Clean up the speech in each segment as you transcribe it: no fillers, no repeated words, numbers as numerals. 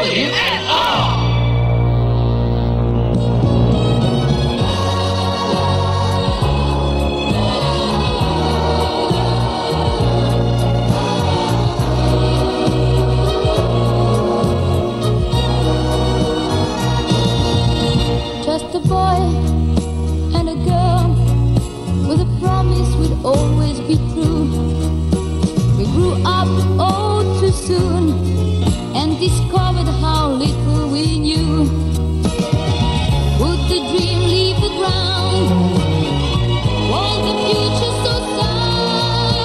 him at all. Just a boy and a girl with a promise we'd always be true. We grew up oh too soon and discovered how little we knew. Would the dream leave the ground? Was the future so sound?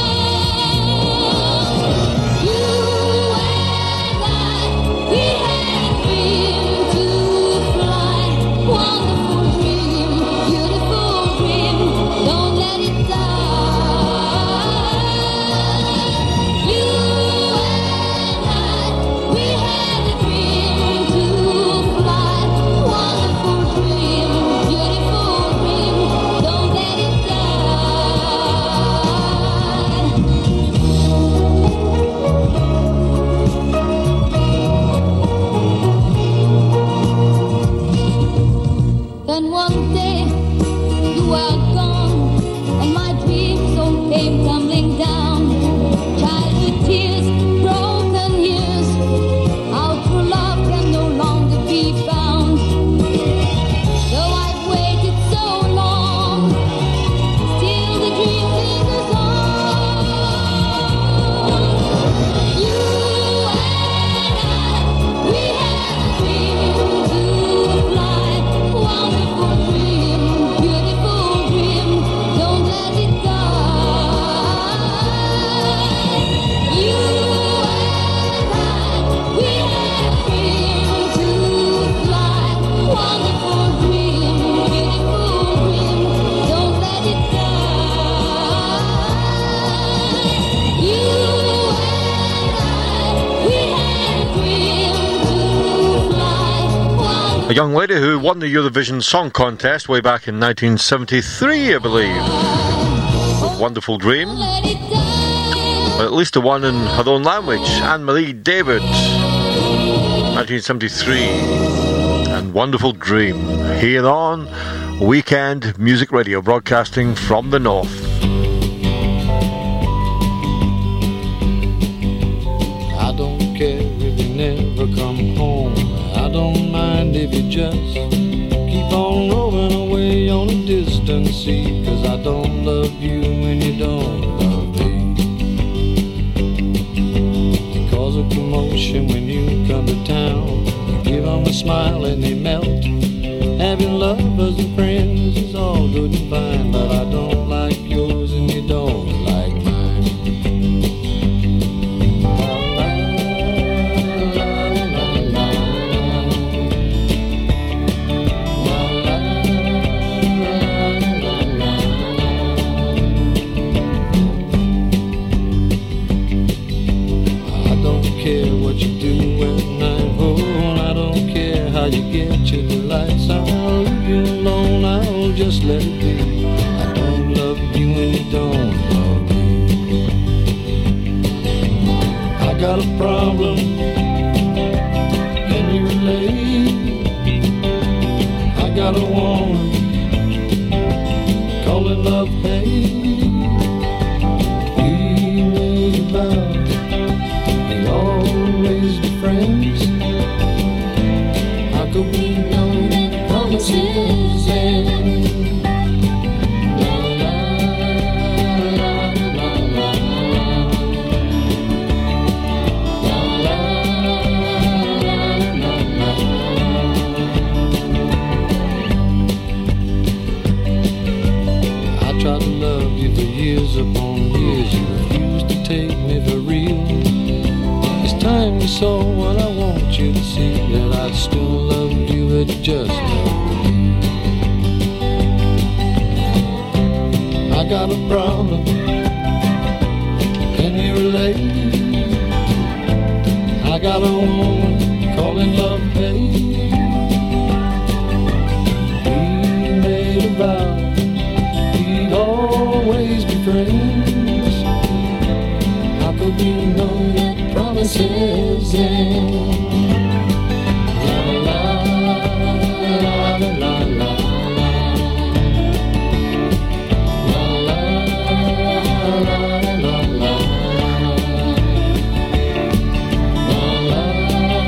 You and I, we had a dream to fly. Wonderful dream, beautiful dream, don't let it die. You and I, we had a dream to fly. Wonderful dream, beautiful dream, don't let it die. Then one day you were gone, and my dreams all came tumbling down. Childhood tears, broken years, how true love can no longer be found. So I've waited so long, still the dream lingers on. You and I, we had a dream to fly. Wonderful dream, beautiful dream, don't let it die. You and I, we had a dream to fly. Wonderful dream, beautiful dream, don't let it die. You and I, we had a dream to fly. A young lady who won the Eurovision Song Contest way back in 1973, I believe, with Wonderful Dream, Let it die. or at least the one in her own language, Anne-Marie David, 1973, and Wonderful Dream, here on Weekend Music Radio, broadcasting from the north. I don't care if you never come home. I don't mind if you just keep on rolling away on a distant sea. 'Cause I don't love you when you don't love me. You cause a commotion when you come to town. You give them a smile and they melt. Having lovers and friends is all good and fine, but I don't like yours and you don't like mine. How you get your delights, I'll leave you alone, I'll just let it be. I don't love you and you don't love me. I got a problem, can you relate? I got a woman, call it love hate. We made a vow, we'll always be friends. Could we know that promises end? La la la la la la la la la. I tried to love you for years upon years. You refused to take me for real. This time you saw what I want you to see, that I still love you, but just love me. I got a problem, can you relate? I got a woman calling love hate. We made a vow we'd always be friends. How could we know that promises end?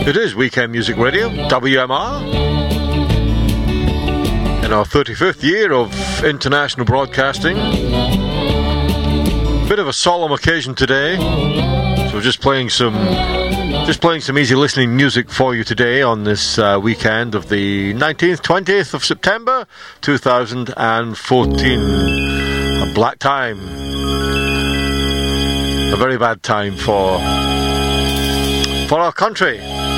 It is Weekend Music Radio, WMR. In our 35th year of international broadcasting. Bit of a solemn occasion today. So we're just playing some easy listening music for you today on this weekend of the 19th, 20th of September 2014. A black time. A very bad time for our country.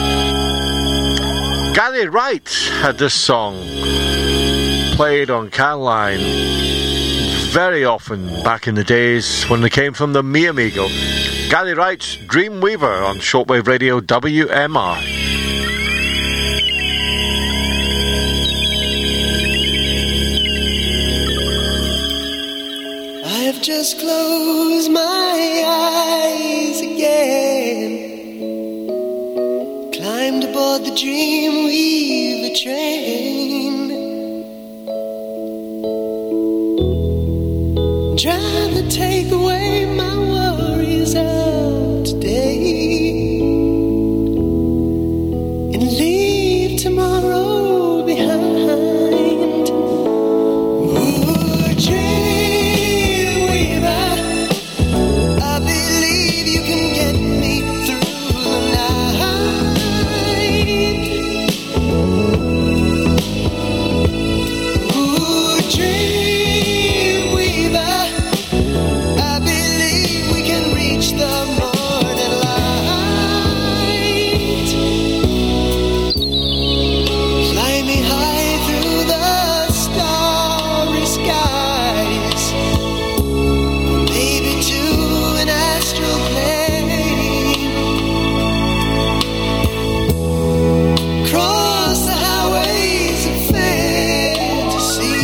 Gary Wright had this song played on Can-Line very often back in the days when they came from the Mi Amigo. Gary Wright's Dreamweaver on Shortwave Radio WMR. I have just closed my eyes again, climbed aboard the Dreamweaver train, trying to take away my worries of today and leave tomorrow behind. Ooh, Dreamweaver, I believe you can get me through the night. Ooh, Dreamweaver, I believe we can reach the morning light. Fly me high through the starry skies, maybe to an astral plane. Cross the highways of fantasy.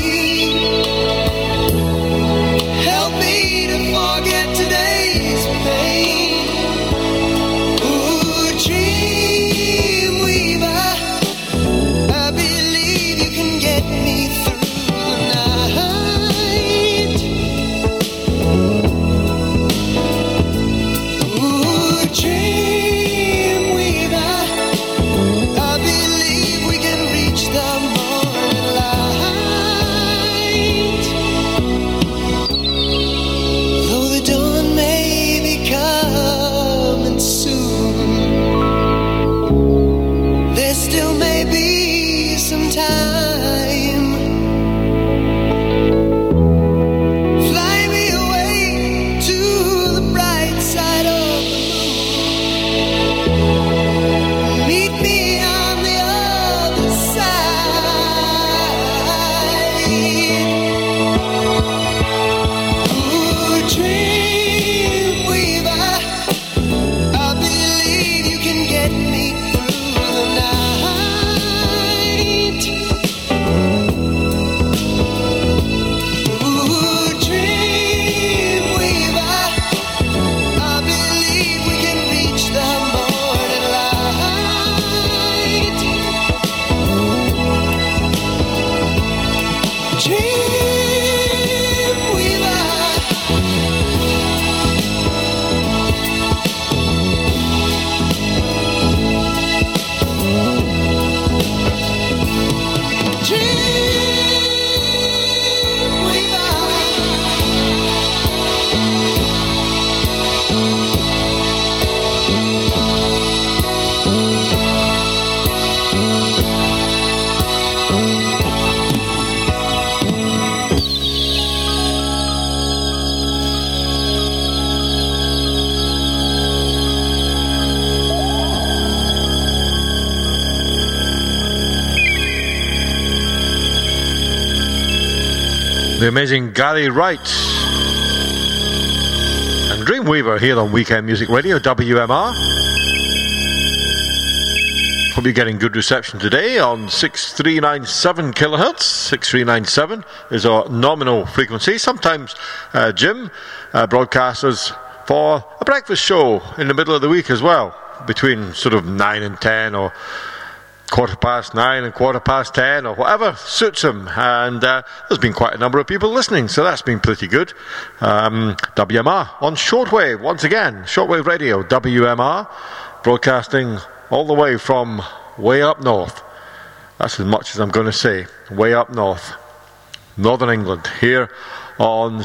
Help me to forget today's pain. Ooh, Dreamweaver, I believe you can get me through the night. Ooh, Dreamweaver, I believe we can reach the morning light. Though the dawn may be coming soon, there still may be some time. Fly me away to the bright side of the moon. Meet me on the other side. Ooh, Dreamweaver, I believe you can get me through the night. Ooh, Dreamweaver, I believe we can reach the morning light. Dreamweaver. The amazing Gary Wright and Dreamweaver here on Weekend Music Radio WMR. Hope you're getting good reception today on 6397 kilohertz. 6397 is our nominal frequency. Sometimes Jim broadcasts us for a breakfast show in the middle of the week as well, between sort of 9 and 10 or 9:15 and 10:15 or whatever suits him. And there's been quite a number of people listening, so that's been pretty good. WMR on shortwave, once again, shortwave radio, WMR, broadcasting all the way from way up north. That's as much as I'm going to say. Way up north, Northern England, here on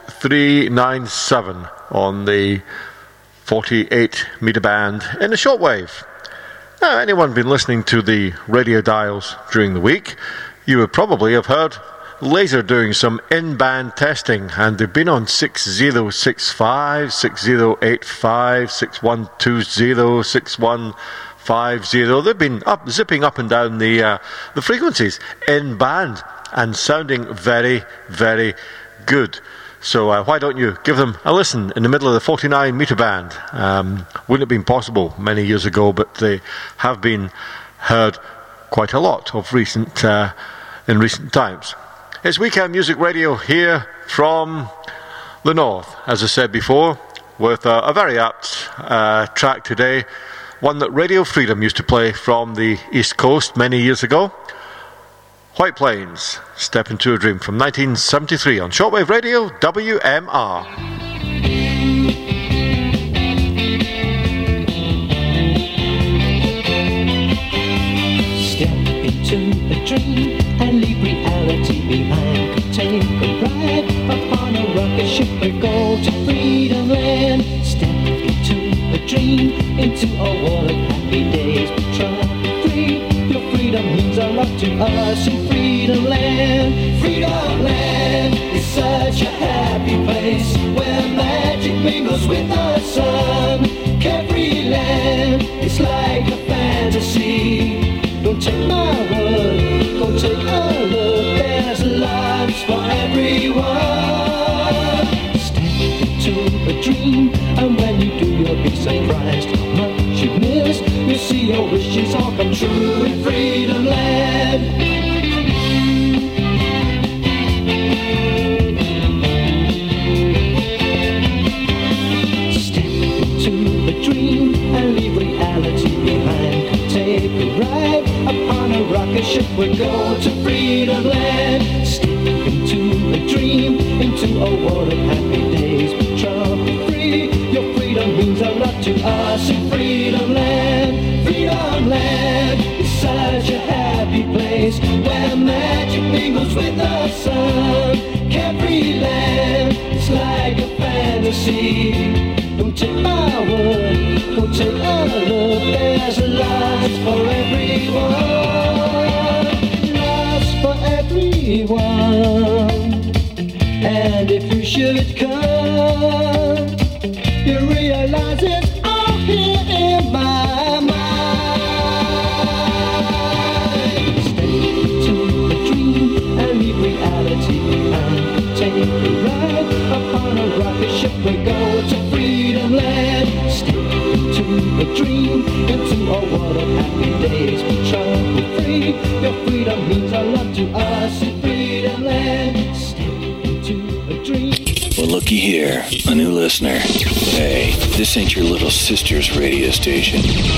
6397 on the 48 metre band in the shortwave. Now, anyone been listening to the radio dials during the week, you would probably have heard Laser doing some in-band testing, and they've been on 6065, 6085, 6120, 6150. They've been zipping up and down the frequencies in band and sounding very, very good. So why don't you give them a listen in the middle of the 49 metre band? Wouldn't have been possible many years ago, but they have been heard quite a lot of in recent times. It's Weekend Music Radio here from the north, as I said before, with a very apt track today, one that Radio Freedom used to play from the East Coast many years ago. White Plains, Step Into a Dream from 1973 on Shortwave Radio, WMR. Step into a dream and leave reality behind. Take a ride upon a rocket ship and go to freedom land. Step into a dream, into a world of happy days. But try to free. Your freedom means a lot to us in Freedom Land. Freedom Land is such a happy place where magic mingles with the sun. Carefree land, it's like a fantasy. Don't take my word, go take a look. There's lots for everyone. Step into a dream, and when you do, you'll be surprised how much you miss. You see your wishes all come true in Freedom Land. Step into a dream and leave reality behind. Take a ride upon a rocket ship, we'll go to Freedom Land. Step into a dream, into a world of happy days. But trouble free, your freedom means a lot to us in Freedom Land. Freedom Land is such a happy place where magic mingles with the sun. Carefree land, it's like a fantasy. Don't take my word, go take a look. There's lots for everyone. Lots for everyone. And if you should come, you realize it's all here in my mind. Step into a dream and leave reality behind. Take a ride upon a rocket ship, we go to Freedom Land. Step into a dream, into a world of happy days. Be trouble free, your freedom means a lot to us in Freedom Land. Step into a dream. Well, looky here, a new listener. Hey, this ain't your little sister's radio station.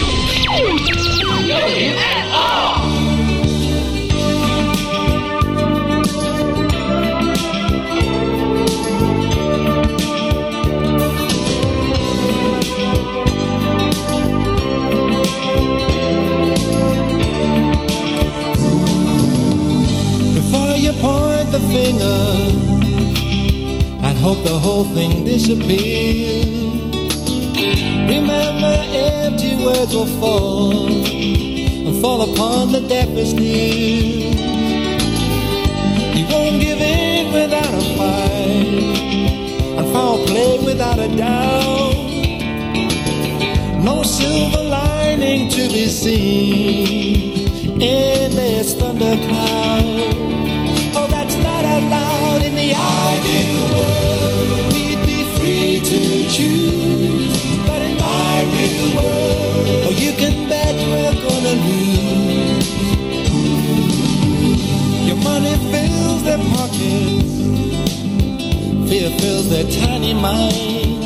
Before you point the finger, I'd hope the whole thing disappears. Remember, empty words will fall and fall upon the deafest ears. You won't give in without a fight, and foul play without a doubt. No silver lining to be seen in this thundercloud. Oh, that's not allowed in the ideal world. We'd be free to choose, but in my real world, oh, you can bet we're gonna lose. Your money fills their pockets, fear fills their tiny minds.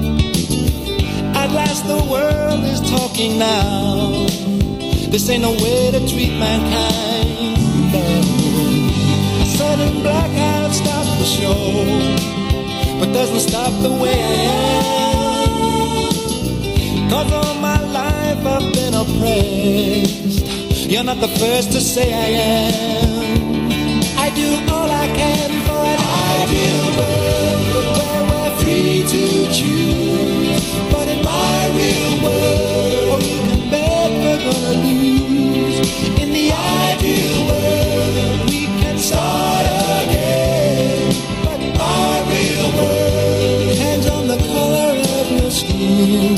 At last the world is talking now. This ain't no way to treat mankind. No. A sudden blackout stops the show, but doesn't stop the way I am. 'Cause all my life I've been oppressed. best. You're not the first to say I am. I do all I can for an ideal world where we're free to choose. But in my real world, oh, you can bet we're gonna lose. In the ideal world, we can start again. But my real world depends on the color of your skin.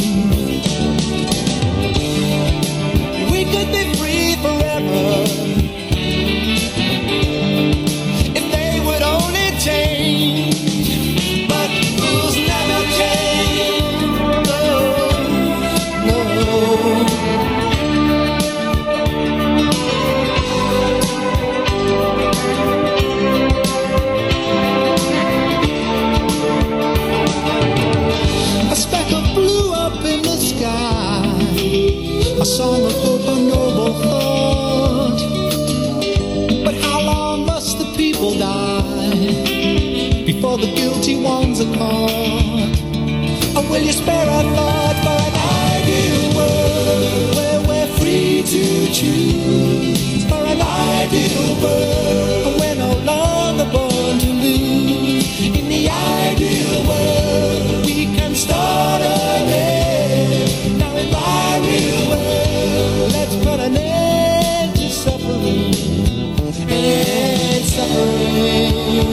We could be free forever if they would only change. But rules never change. No, no. A speck of blue up in the sky, a song of hope, a noble thought. But how long must the people die before the guilty ones are caught? Or will you spare a thought for an ideal world where we're free to choose? For an ideal world where we're no longer born to lose. In the ideal world we can start again. Now in my real world, let's put an end to suffering and suffering.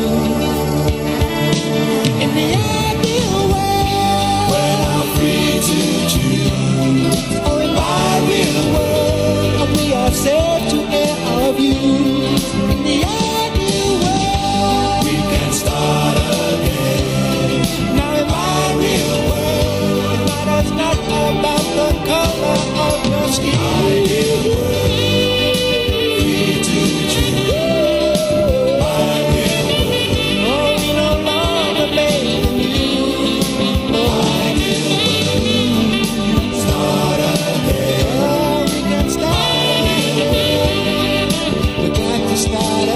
In the ideal world, we're now free to choose. Oh, in my real world, we are safe to air our views. In the ideal world, we can start again. Now in my real world, it matters not about the color of your skin. Ideal world, free to choose. My real world, oh, we no longer made in you. Ideal world, start again. Oh, we can start again. We got to start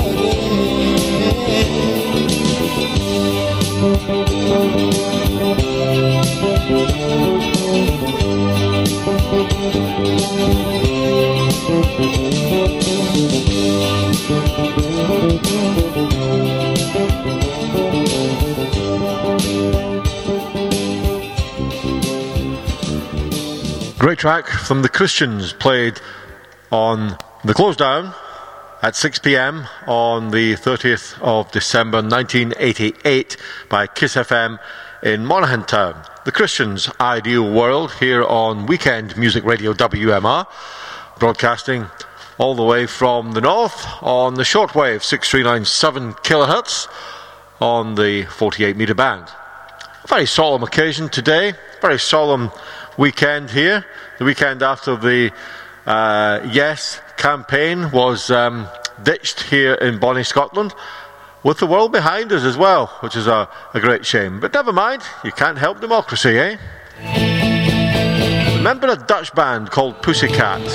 Great track from the Christians, played on the close down at 6 p.m. on the 30th of December 1988 by Kiss FM in Monaghan Town. The Christians' Ideal World here on Weekend Music Radio WMR, broadcasting all the way from the north on the shortwave 6397 kilohertz on the 48 metre band. A very solemn occasion today, very solemn weekend here. The weekend after the Yes campaign was ditched here in Bonnie, Scotland, with the world behind us as well, which is a great shame. But never mind, you can't help democracy, eh? Remember a Dutch band called Pussycats,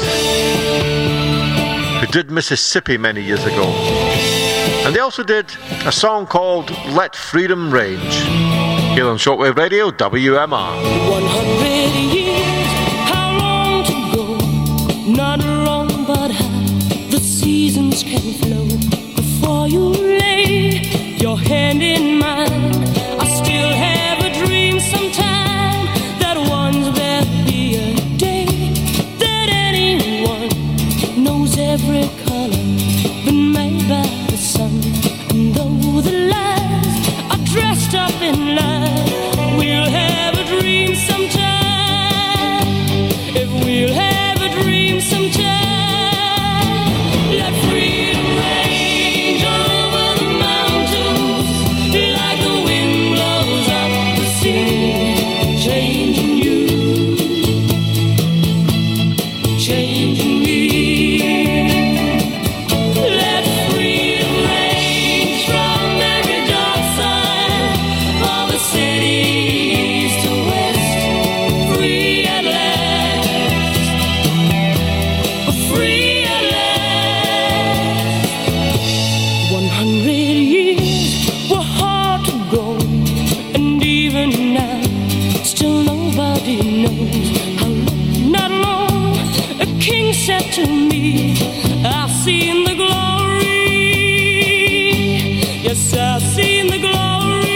who did Mississippi many years ago? And they also did a song called Let Freedom Range, here on Shortwave Radio, WMR. 100 years, how long to go? Not wrong, but how the seasons can flow. Before you lay your hand in mine, I still have a dream sometime that once there'll be a day that anyone knows every color been made by the sun. And though the lies are dressed up in lies, we'll have a dream sometime. If we'll have a dream sometime, let freedom range over the mountains like the wind blows up the sea, changing you, changing me. Let freedom range from every dark side of the city, east to west, free at last, free at last. 100 years were hard to go, and even now, still nobody knows how long, not long, a king said to me, I've seen the glory. Yes, I've seen the glory.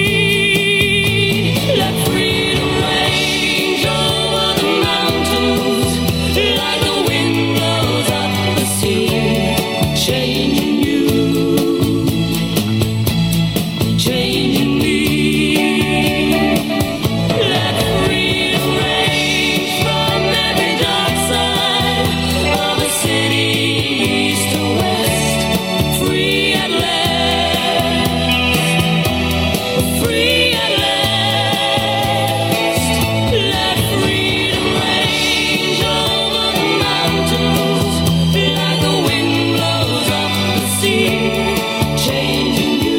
Let freedom range over the mountains like the wind blows up the sea, changing you, changing me. Let freedom range from every dark side of the city, east to west, free at last, free at last. Let freedom range over the mountains like the wind blows up the sea, changing you,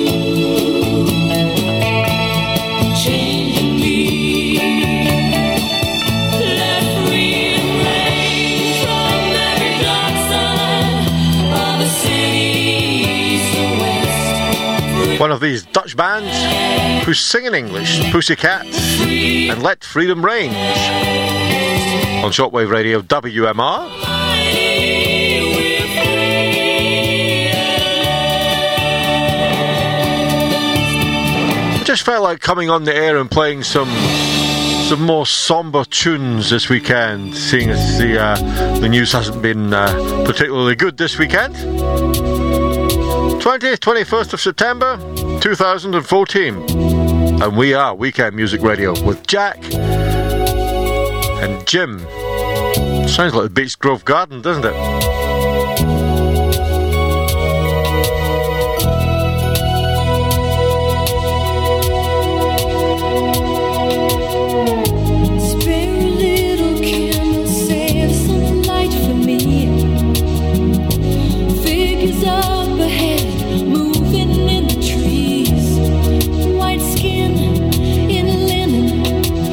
changing me. Let freedom range from every dark side of the city, east to west, free One of these Dutch bands who's singing English, Pussycats, and Let Freedom Range on Shortwave Radio WMR. we're free I just felt like coming on the air and playing some more somber tunes this weekend, seeing as the news hasn't been particularly good this weekend. 20th, 21st of September 2014, and we are Weekend Music Radio with Jack and Jim. Sounds like the Beach Grove Garden, doesn't it? Spare a little candle, save some light for me. Figures up ahead, moving in the trees. White skin in linen,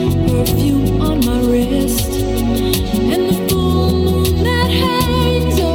perfume on my wrist, and the full moon that hangs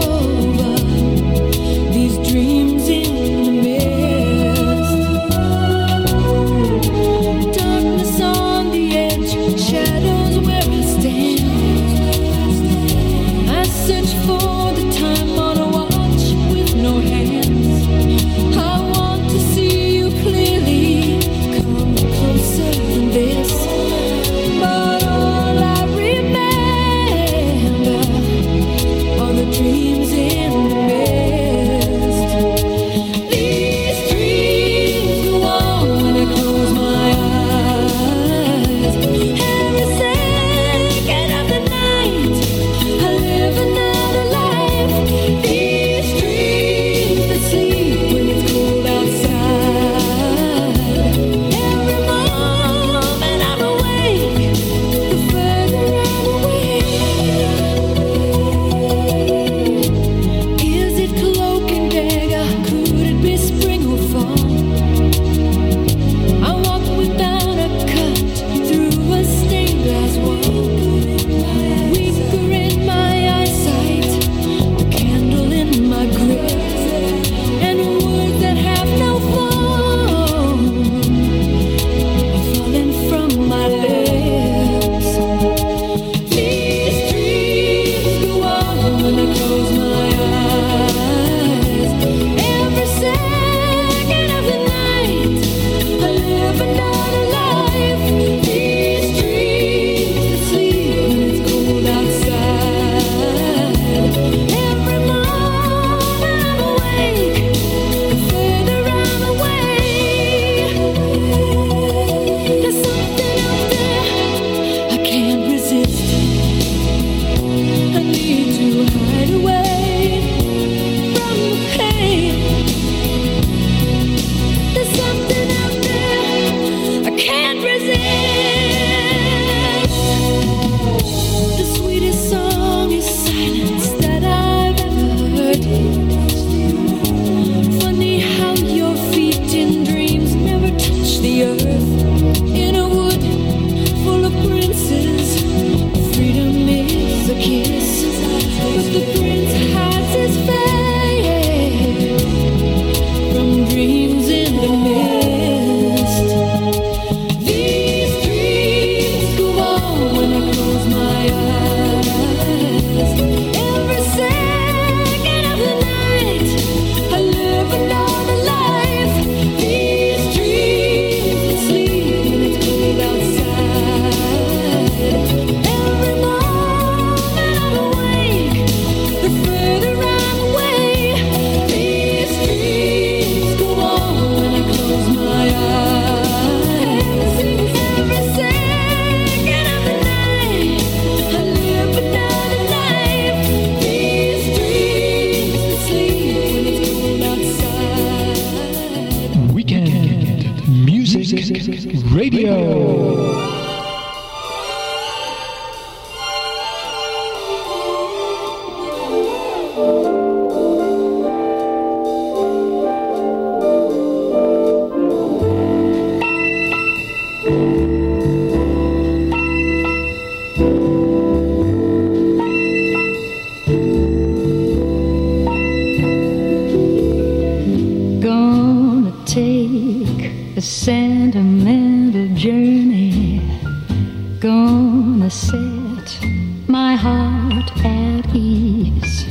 sentimental journey, gonna set my heart at ease,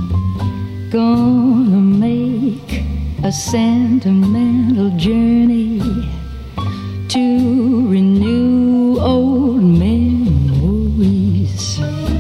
gonna make a sentimental journey to renew old memories.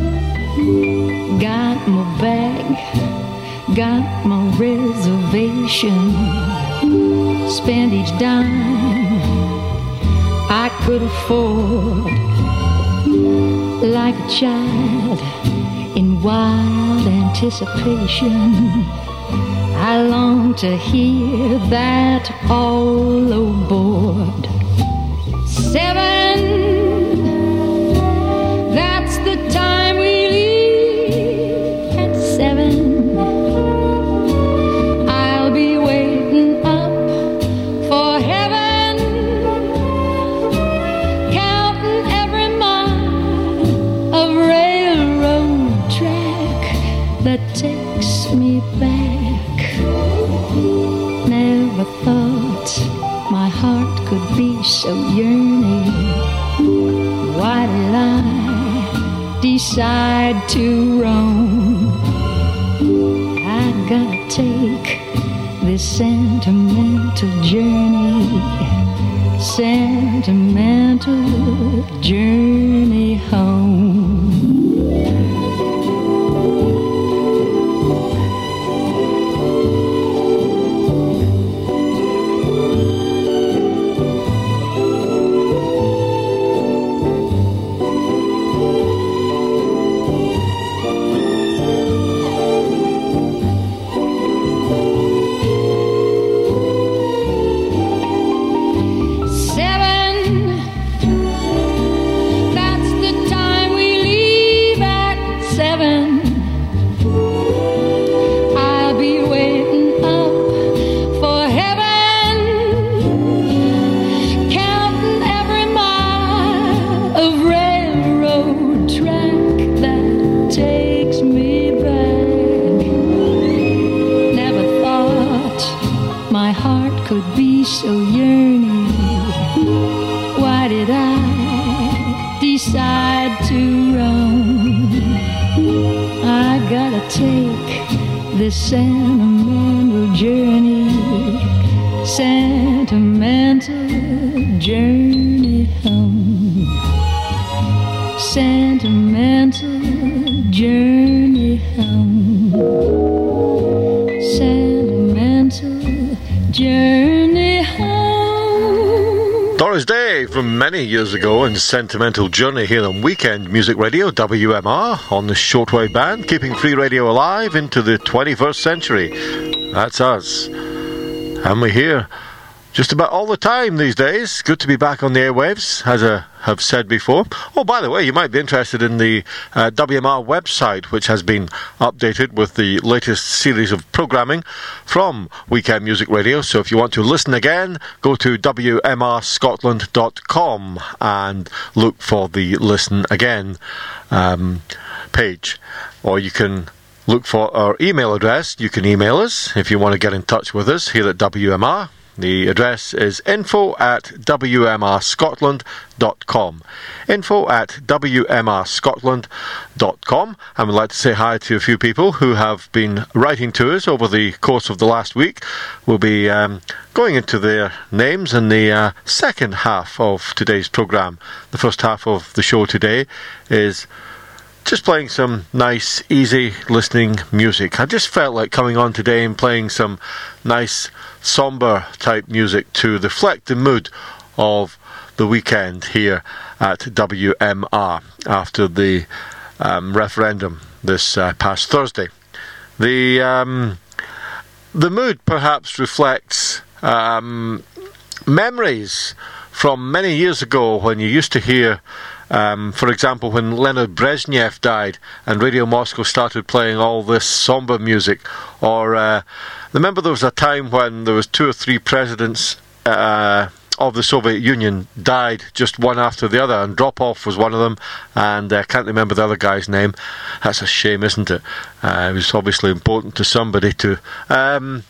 Got my bag, got my reservation, spend each dime I could afford, like a child in wild anticipation. I long to hear that all aboard. 7, that's the time we leave at 7. I'll be waiting up for heaven, counting every mile of railroad track that takes me back. Never thought my heart could be so yearning. Why did I decide to roam? I gotta take this sentimental journey, sentimental journey home. This sentimental journey, sentimental journey home, sentimental journey home, sentimental journey home. Doris Day from many years ago in Sentimental Journey here on Weekend Music Radio, WMR, on the shortwave band, keeping free radio alive into the 21st century. That's us. And we're here just about all the time these days. Good to be back on the airwaves, as I have said before. Oh, by the way, you might be interested in the WMR website, which has been updated with the latest series of programming from Weekend Music Radio. So if you want to listen again, go to wmrscotland.com and look for the Listen Again page. Or you can look for our email address. You can email us if you want to get in touch with us here at WMR. The address is info@wmrscotland.com. info@wmrscotland.com. And we'd like to say hi to a few people who have been writing to us over the course of the last week. We'll be going into their names in the second half of today's programme. The first half of the show today is just playing some nice, easy listening music. I just felt like coming on today and playing some nice, sombre type music to reflect the mood of the weekend here at WMR after the referendum this past Thursday. The mood perhaps reflects memories from many years ago when you used to hear, for example, when Leonid Brezhnev died and Radio Moscow started playing all this somber music. Or remember there was a time when there was 2 or 3 presidents of the Soviet Union died just one after the other, and Dropov was one of them, and I can't remember the other guy's name. That's a shame, isn't it? It was obviously important to somebody to and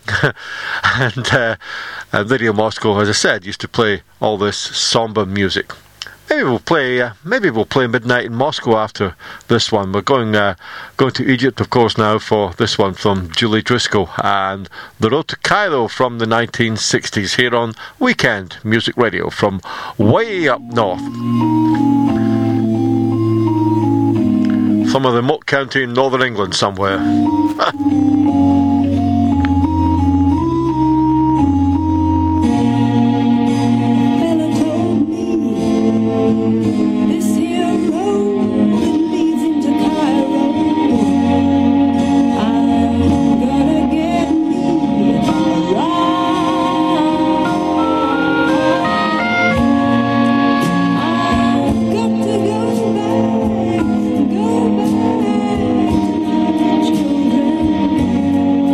Radio Moscow, as I said, used to play all this samba music. Maybe we'll play Midnight in Moscow after this one. We're going to Egypt, of course, now for this one from Julie Driscoll and The Road to Cairo from the 1960s here on Weekend Music Radio from way up north. Some of the remote county in northern England somewhere. Go back to my children.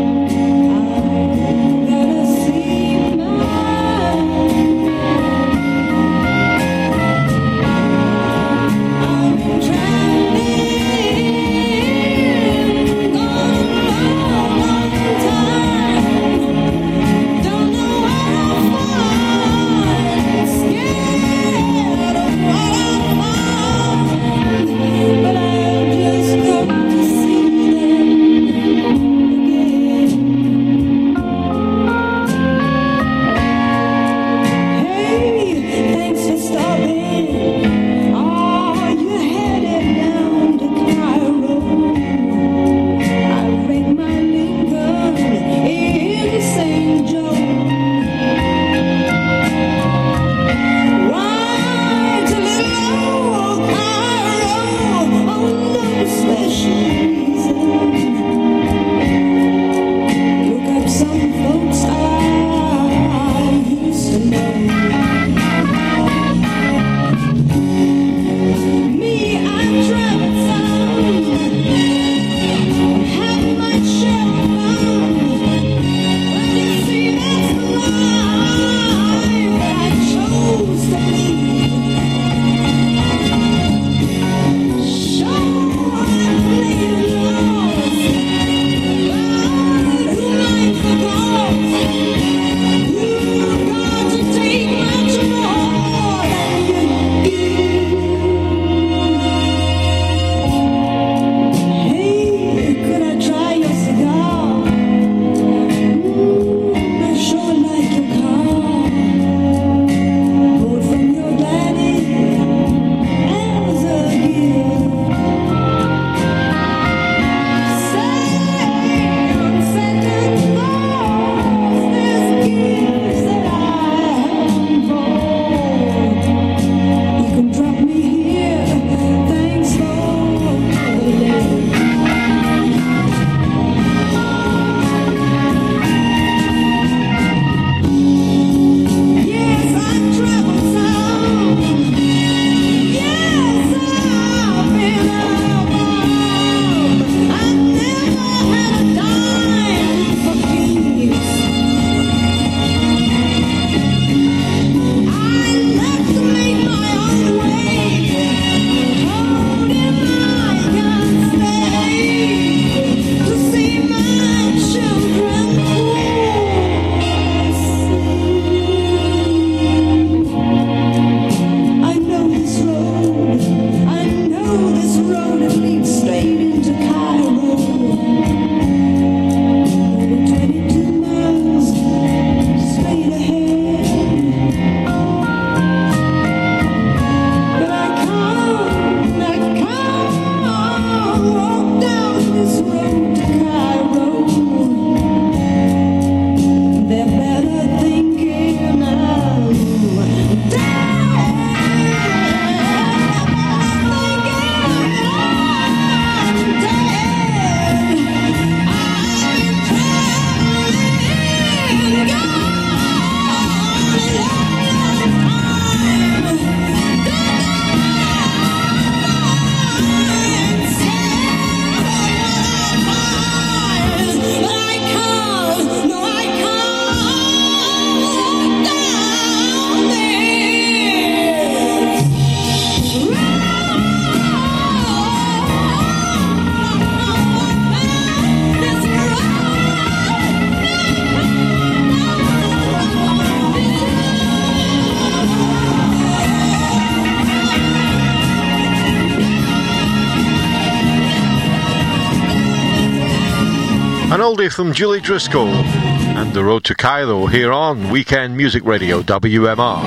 An oldie from Julie Driscoll and The Road to Cairo here on Weekend Music Radio, WMR.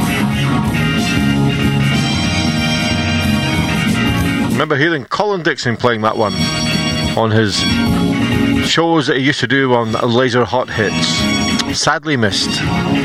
Remember hearing Colin Dixon playing that one on his shows that he used to do on Laser Hot Hits. Sadly missed.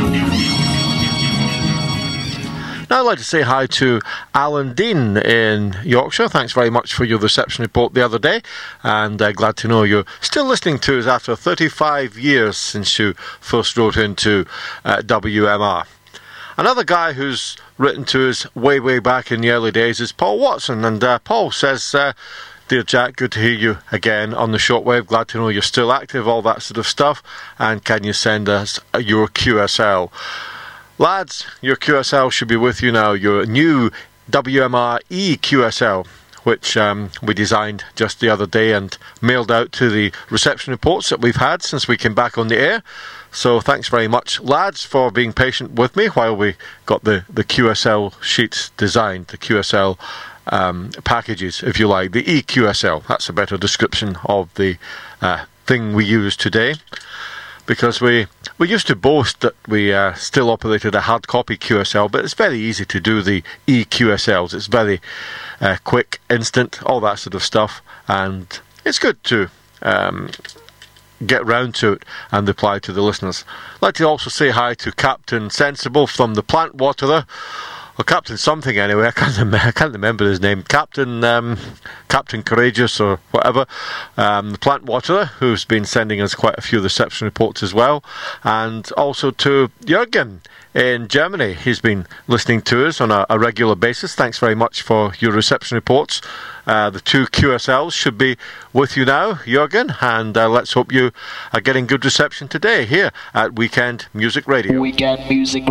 Now I'd like to say hi to Alan Dean in Yorkshire. Thanks very much for your reception report the other day, and glad to know you're still listening to us after 35 years since you first wrote into WMR. Another guy who's written to us way back in the early days is Paul Watson, and Paul says, "Dear Jack, good to hear you again on the shortwave. Glad to know you're still active, all that sort of stuff, and can you send us your QSL?" Lads, your QSL should be with you now, your new WMR EQSL, which we designed just the other day and mailed out to the reception reports that we've had since we came back on the air. So thanks very much, lads, for being patient with me while we got the QSL sheets designed, the QSL packages, if you like, the EQSL. That's a better description of the thing we use today. Because we used to boast that we still operated a hard copy QSL, but it's very easy to do the EQSLs. It's very quick, instant, all that sort of stuff, and it's good to get round to it and reply to the listeners. I'd like to also say hi to Captain Sensible from the Plant Waterer, or Captain something anyway, I can't remember his name, Captain Courageous or whatever, the Plant Waterer, who's been sending us quite a few reception reports as well, and also to Jürgen in Germany. He's been listening to us on a regular basis. Thanks very much for your reception reports. The two QSLs should be with you now, Jürgen, and let's hope you are getting good reception today here at Weekend Music Radio. Weekend Music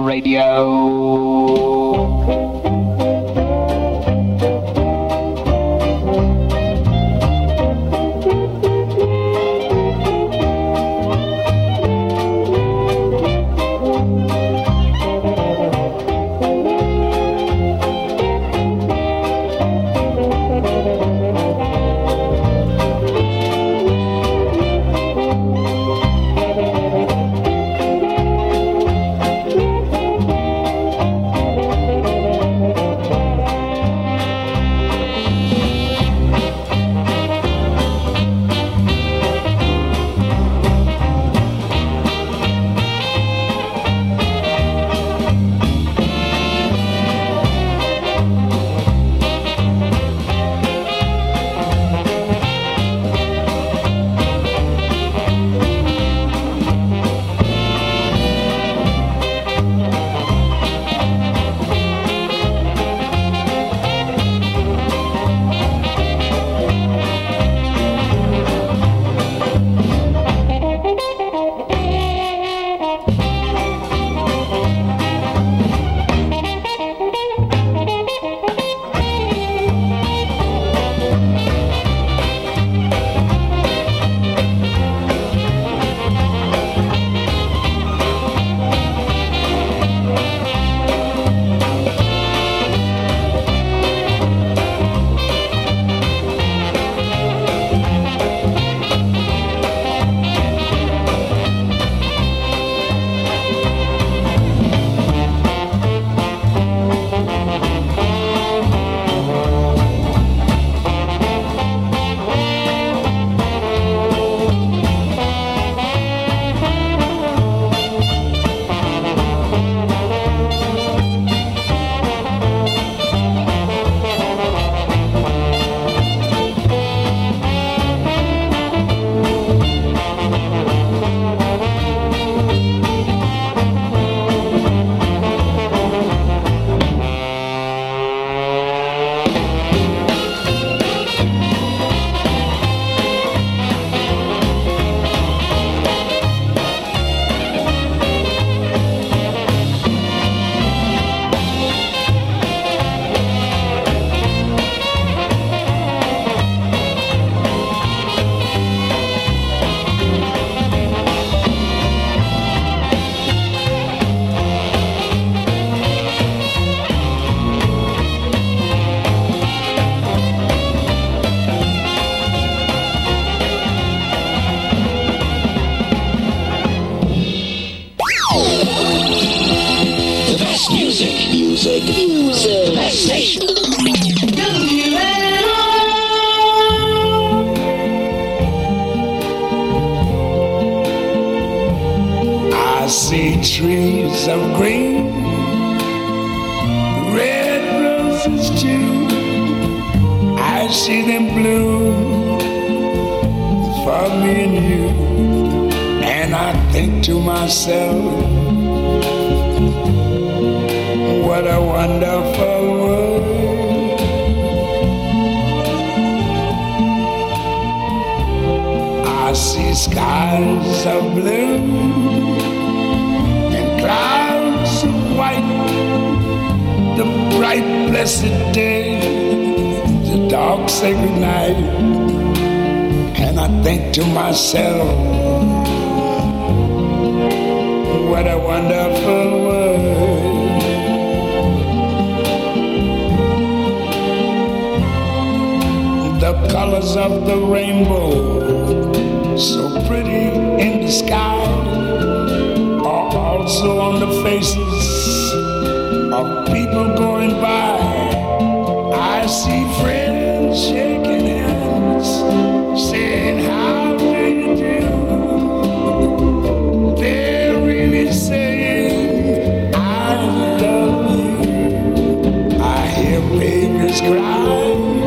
Radio. see trees of green, red roses too. I see them bloom for me and you. And I think to myself, what a wonderful world. I see skies of blue and clouds of white, the bright blessed day, the dark sacred night. And I think to myself, what a wonderful world. The colors of the rainbow, so pretty in the sky, are also on the faces of people going by. I see friends shaking hands, saying, how do you do? They're really saying, I love you. I hear babies cry.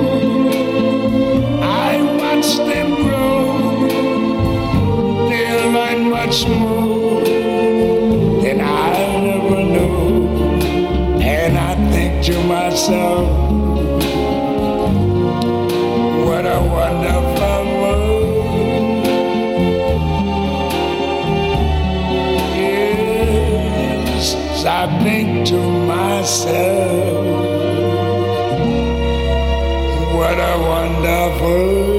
Them grow, they'll learn much more than I'll ever know. And I think to myself, what a wonderful world. Yes, I think to myself, what a wonderful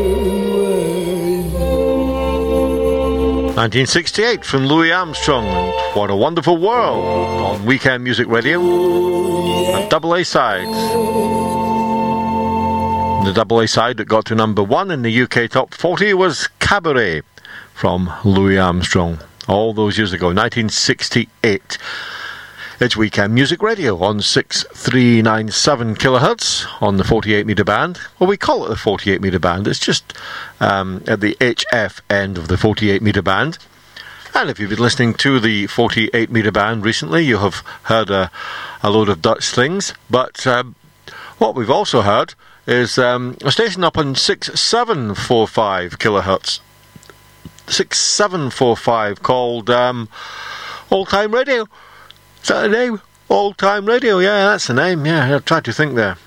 1968 from Louis Armstrong and What a Wonderful World on Weekend Music Radio and Double A Side. The Double A Side that got to number 1 in the UK Top 40 was Cabaret from Louis Armstrong all those years ago, 1968. It's Weekend Music Radio on 6397 kilohertz on the 48 metre band. Well, we call it the 48 metre band. It's just at the HF end of the 48 metre band. And if you've been listening to the 48 metre band recently, you have heard a load of Dutch things. But what we've also heard is a station up on 6745 kilohertz. 6745 called Old Time Radio. Is that the name? Old Time Radio, yeah, that's the name, yeah, I tried to think there.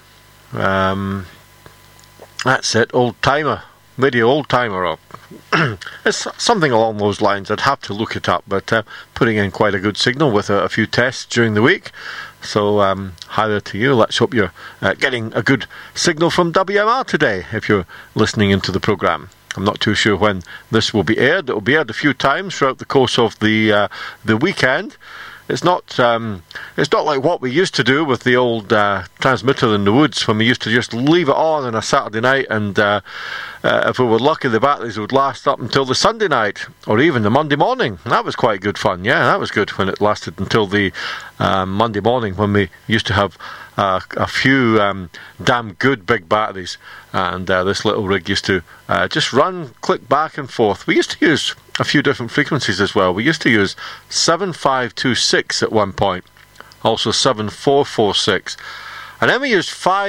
That's it, Old Timer, Radio Old Timer, or it's something along those lines. I'd have to look it up, but putting in quite a good signal with a few tests during the week. So, hi there to you. Let's hope you're getting a good signal from WMR today, if you're listening into the programme. I'm not too sure when this will be aired. It will be aired a few times throughout the course of the weekend. It's not like what we used to do with the old transmitter in the woods, when we used to just leave it on a Saturday night, and if we were lucky, the batteries would last up until the Sunday night or even the Monday morning. That was quite good fun. Yeah, that was good when it lasted until the Monday morning, when we used to have a few damn good big batteries, and this little rig used to just click back and forth. We used to use a few different frequencies as well. We used to use 7526 at one point, also 7446, and then we used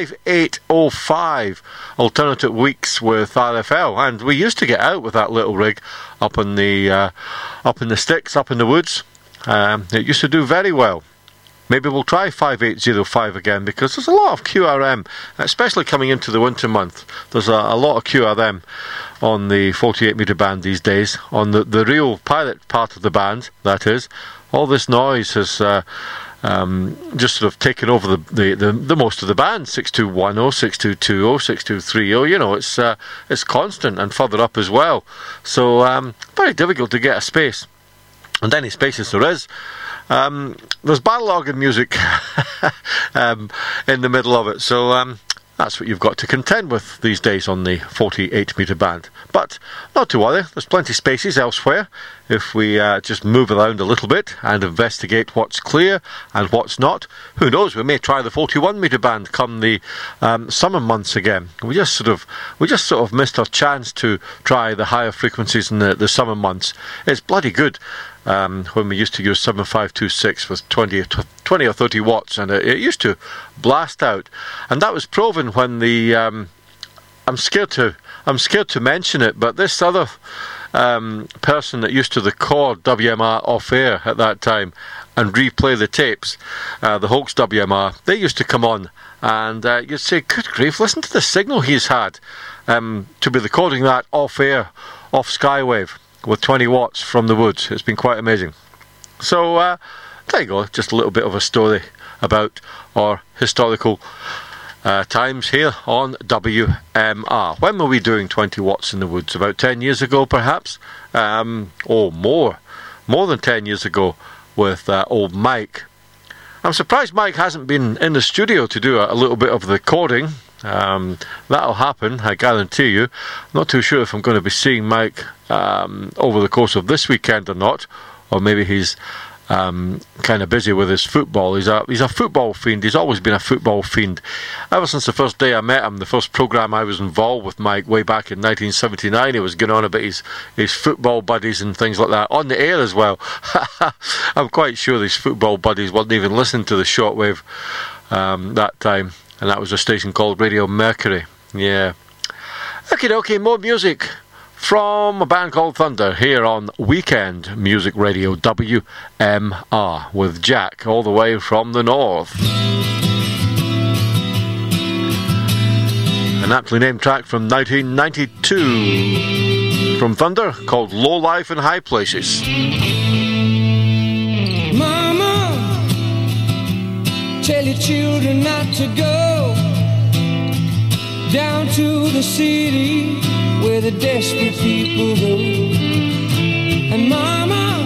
5805 alternate weeks with RFL, and we used to get out with that little rig up in the sticks, up in the woods. It used to do very well. Maybe we'll try 5805 again, because there's a lot of QRM, especially coming into the winter month. There's a lot of QRM on the 48 metre band these days, on the real pirate part of the band, that is. All this noise has just sort of taken over the most of the band, 6210, 6220, 6230, you know, it's constant, and further up as well. So very difficult to get a space. And any spaces there is, there's battle organ music in the middle of it, so that's what you've got to contend with these days on the 48 metre band. But not to worry, there's plenty of spaces elsewhere if we just move around a little bit and investigate what's clear and what's not. Who knows, we may try the 41 metre band come the summer months again. We just sort of missed our chance to try the higher frequencies in the summer months. It's bloody good. when we used to use 7526 with 20 or 30 watts, and it used to blast out. And that was proven when the I'm scared to mention it, but this other person that used to record WMR off air at that time and replay the tapes, the Hoax WMR, they used to come on and you'd say, good grief, listen to the signal he's had, to be recording that off air, off Skywave with 20 watts from the woods. It's been quite amazing. So there you go, just a little bit of a story about our historical times here on WMR. When were we doing 20 watts in the woods? About 10 years ago perhaps, or more than 10 years ago, with old Mike. I'm surprised Mike hasn't been in the studio to do a little bit of the recording. That'll happen, I guarantee you. Not too sure if I'm going to be seeing Mike over the course of this weekend or not, or maybe he's kind of busy with his football. He's a football fiend. He's always been a football fiend. Ever since the first day I met him, the first programme I was involved with Mike way back in 1979, he was going on about his football buddies and things like that, on the air as well. I'm quite sure these football buddies weren't even listening to the shortwave that time, and that was a station called Radio Mercury. Yeah. Okay, more music from a band called Thunder here on Weekend Music Radio WMR with Jack all the way from the north. An aptly named track from 1992 from Thunder called Low Life in High Places. Mama, tell your children not to go down to the city where the desperate people go. And mama,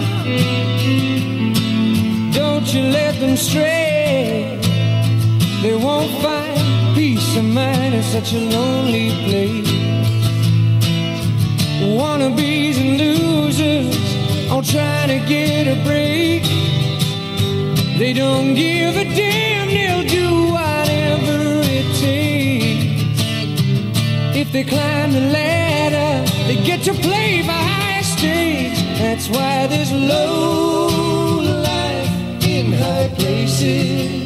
don't you let them stray. They won't find peace of mind in such a lonely place. Wannabes and losers all trying to get a break. They don't give a damn, they'll do whatever it takes. If they climb the ladder, they get to play for high stakes. That's why there's low life in high places.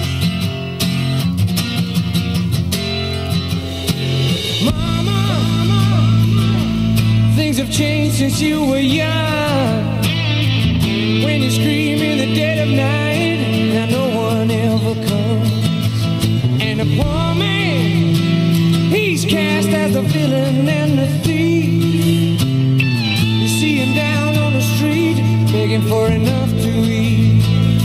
Mama, things have changed since you were young. When you scream in the dead of night, now no one ever comes. And a poor man, he's cast as the villain and the thief. You see him down on the street, begging for enough to eat.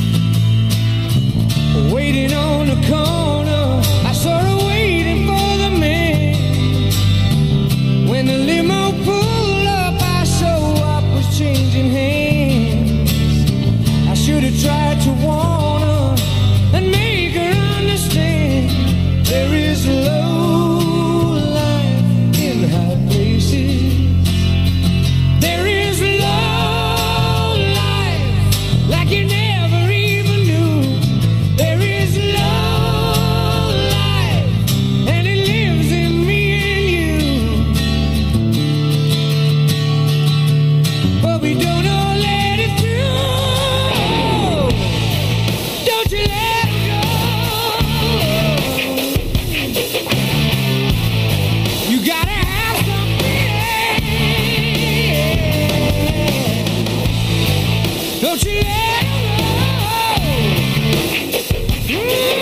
Waiting on the corner, I saw her waiting for the man. When the limo pulled up, I saw what was changing hands. I should have tried to warn her and make her understand. There is low life in high places. There is low life like you never even knew. There is low life and it lives in me and you. But we don't all let it through. Don't you let it go. You gotta have some feeling. Don't you let it go.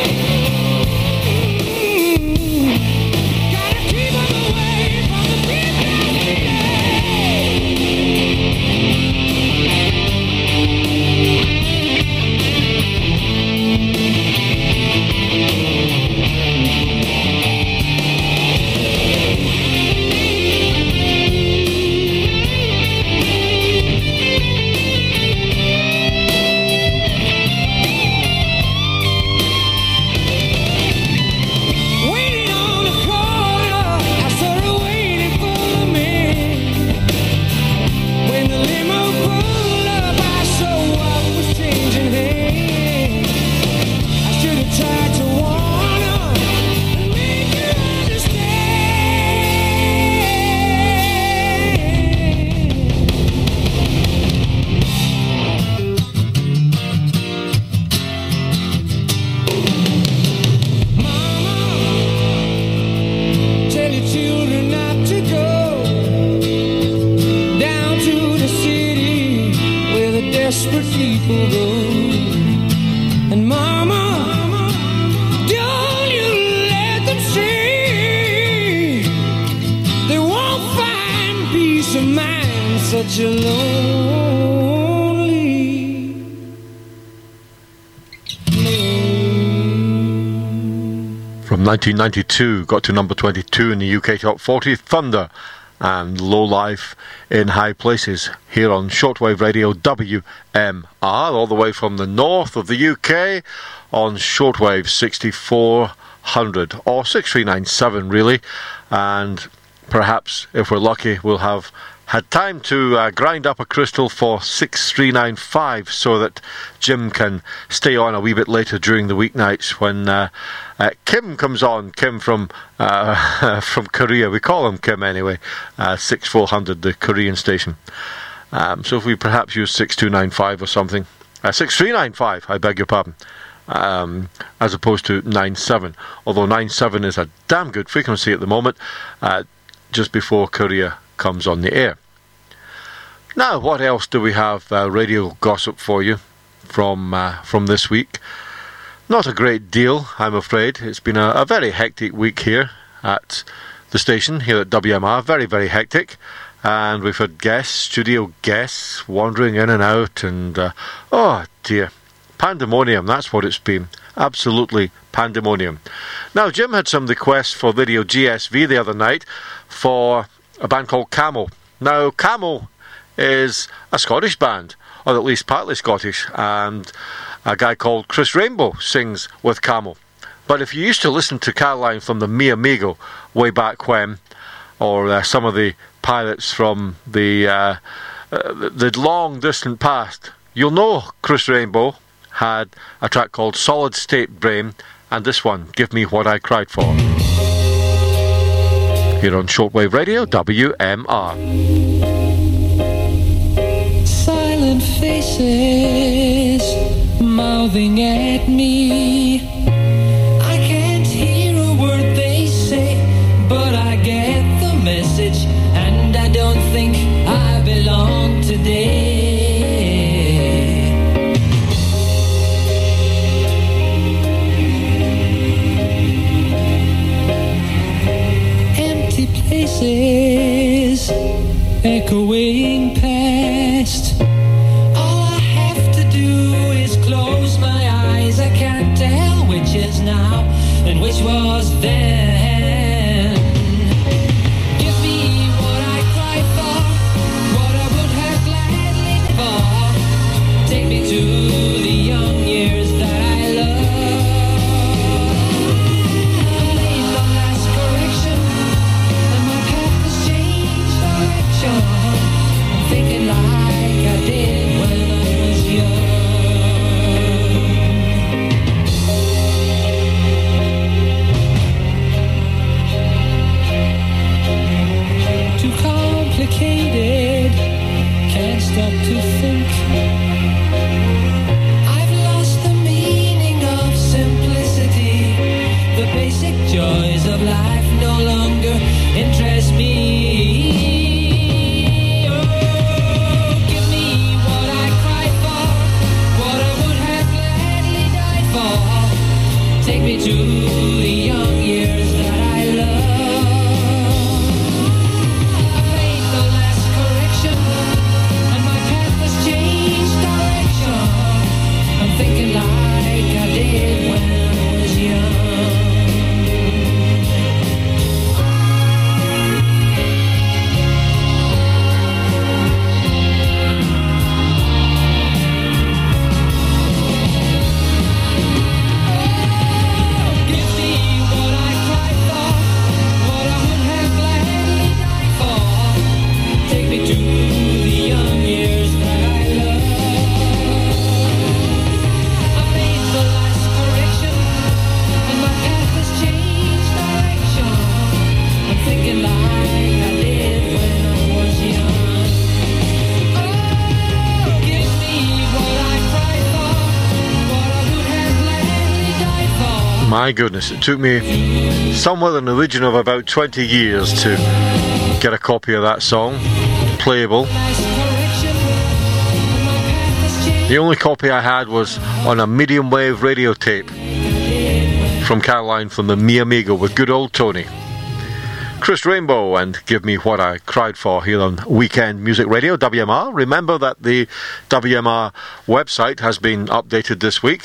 Gotta keep 'em away from the people. desperate people go. And mama, don't you let them see they won't find peace of mind such a lonely. From 1992, got to number 22 in the UK Top 40, Thunder and Low Life in High Places, here on Shortwave Radio WMR, all the way from the north of the UK on Shortwave 6400 or 6397 really, and perhaps if we're lucky we'll have had time to grind up a crystal for 6395 so that Jim can stay on a wee bit later during the weeknights when Kim comes on. Kim from Korea, we call him Kim anyway, 6400, the Korean station. So if we perhaps use 6295 or something, 6395, I beg your pardon, as opposed to 97, although 97 is a damn good frequency at the moment, just before Korea comes on the air. Now, what else do we have radio gossip for you from this week? Not a great deal, I'm afraid. It's been a very hectic week here at the station, here at WMR. Very, very hectic. And we've had guests, studio guests, wandering in and out. And, oh dear, pandemonium, that's what it's been. Absolutely pandemonium. Now, Jim had some requests for video GSV the other night for a band called Camel. Now, Camel is a Scottish band, or at least partly Scottish, and a guy called Chris Rainbow sings with Camel. But if you used to listen to Caroline from the Mi Amigo way back when, or some of the pirates from the long distant past, you'll know Chris Rainbow had a track called Solid State Brain, and this one, Give Me What I Cried For. Here on Shortwave Radio, WMR. Silent faces mouthing at me. I can't hear a word they say, but I get the message, and I don't think I belong today. Empty places echoing past. All I have to do is close my eyes. I can't tell which is now and which was then. Give me what I cried for, what I would have gladly for. Take me to the young years that I love. I made the last correction, and my path has changed direction. I'm thinking like I did when I was young. Too complicated, can't stop to think. I've lost the meaning of simplicity. The basic joys of life no longer interest me. Oh, give me what I cried for, what I would have gladly died for. Take me to the young years that I love. I made the last correction, and my path has changed direction. I'm thinking like I did when I was young. Give me what I cried for, what I would have gladly died for. Take me to the young years that I love. I made the last correction, and my path has changed direction. I'm thinking like I did when I was young. Oh, give me what I cried for, what I would have gladly died for. My goodness, it took me somewhere in the region of about 20 years to get a copy of that song playable. Last correction, and my path has changed The only copy I had was on a medium wave radio tape from Caroline from the Mi Amigo with good old Tony. Chris Rainbow and Give Me What I Cried For here on Weekend Music Radio, WMR. Remember that the WMR website has been updated this week,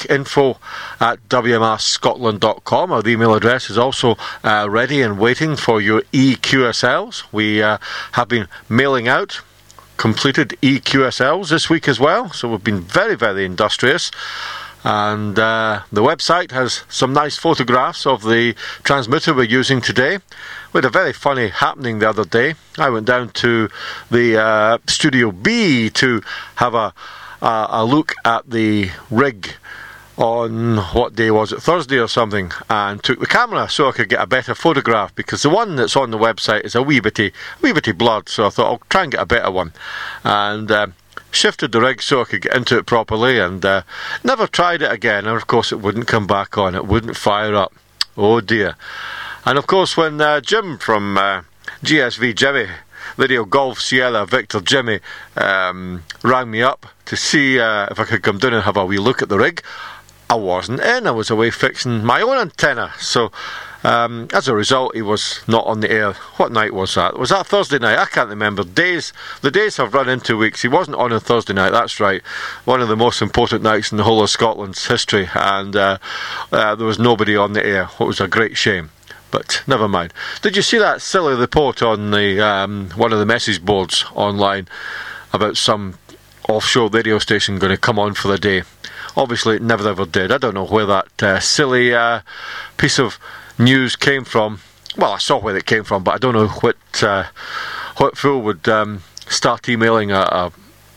info@wmrscotland.com. Our email address is also ready and waiting for your EQSLs. We have been mailing out completed EQSLs this week as well, so we've been very, very industrious. And the website has some nice photographs of the transmitter we're using today. We had a very funny happening the other day. I went down to the Studio B to have a look at the rig on, what day was it, Thursday or something, and took the camera so I could get a better photograph, because the one that's on the website is a wee bitty blurred, so I thought I'll try and get a better one. And shifted the rig so I could get into it properly, and never tried it again. And of course it wouldn't come back on, it wouldn't fire up. Oh dear. And of course when Jim from GSV Jimmy, Video Golf Sierra Victor Jimmy, rang me up to see if I could come down and have a wee look at the rig, I wasn't in. I was away fixing my own antenna, so as a result he was not on the air. What night was that? Was that Thursday night? I can't remember. The days have run into weeks. He wasn't on Thursday night, that's right. One of the most important nights in the whole of Scotland's history, and there was nobody on the air. It was a great shame, but never mind. Did you see that silly report on the one of the message boards online about some offshore radio station going to come on for the day? Obviously it never ever did. I don't know where that silly piece of news came from. Well, I saw where it came from, but I don't know what fool would start emailing a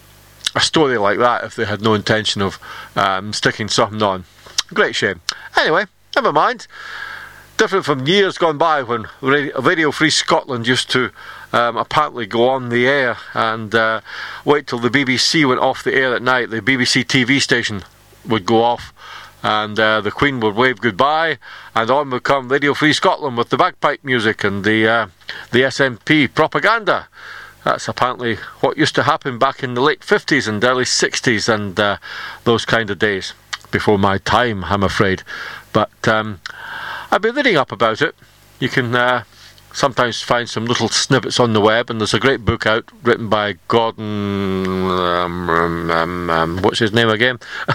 story like that if they had no intention of sticking something on. Great shame. Anyway, never mind. Different from years gone by when Radio Free Scotland used to apparently go on the air and wait till the BBC went off the air at night. The BBC TV station would go off, and the Queen would wave goodbye, and on would come Radio Free Scotland with the bagpipe music and the SNP propaganda. That's apparently what used to happen back in the late 50s and early 60s and those kind of days. Before my time, I'm afraid. But I've been reading up about it. You can sometimes find some little snippets on the web, and there's a great book out written by Gordon what's his name again?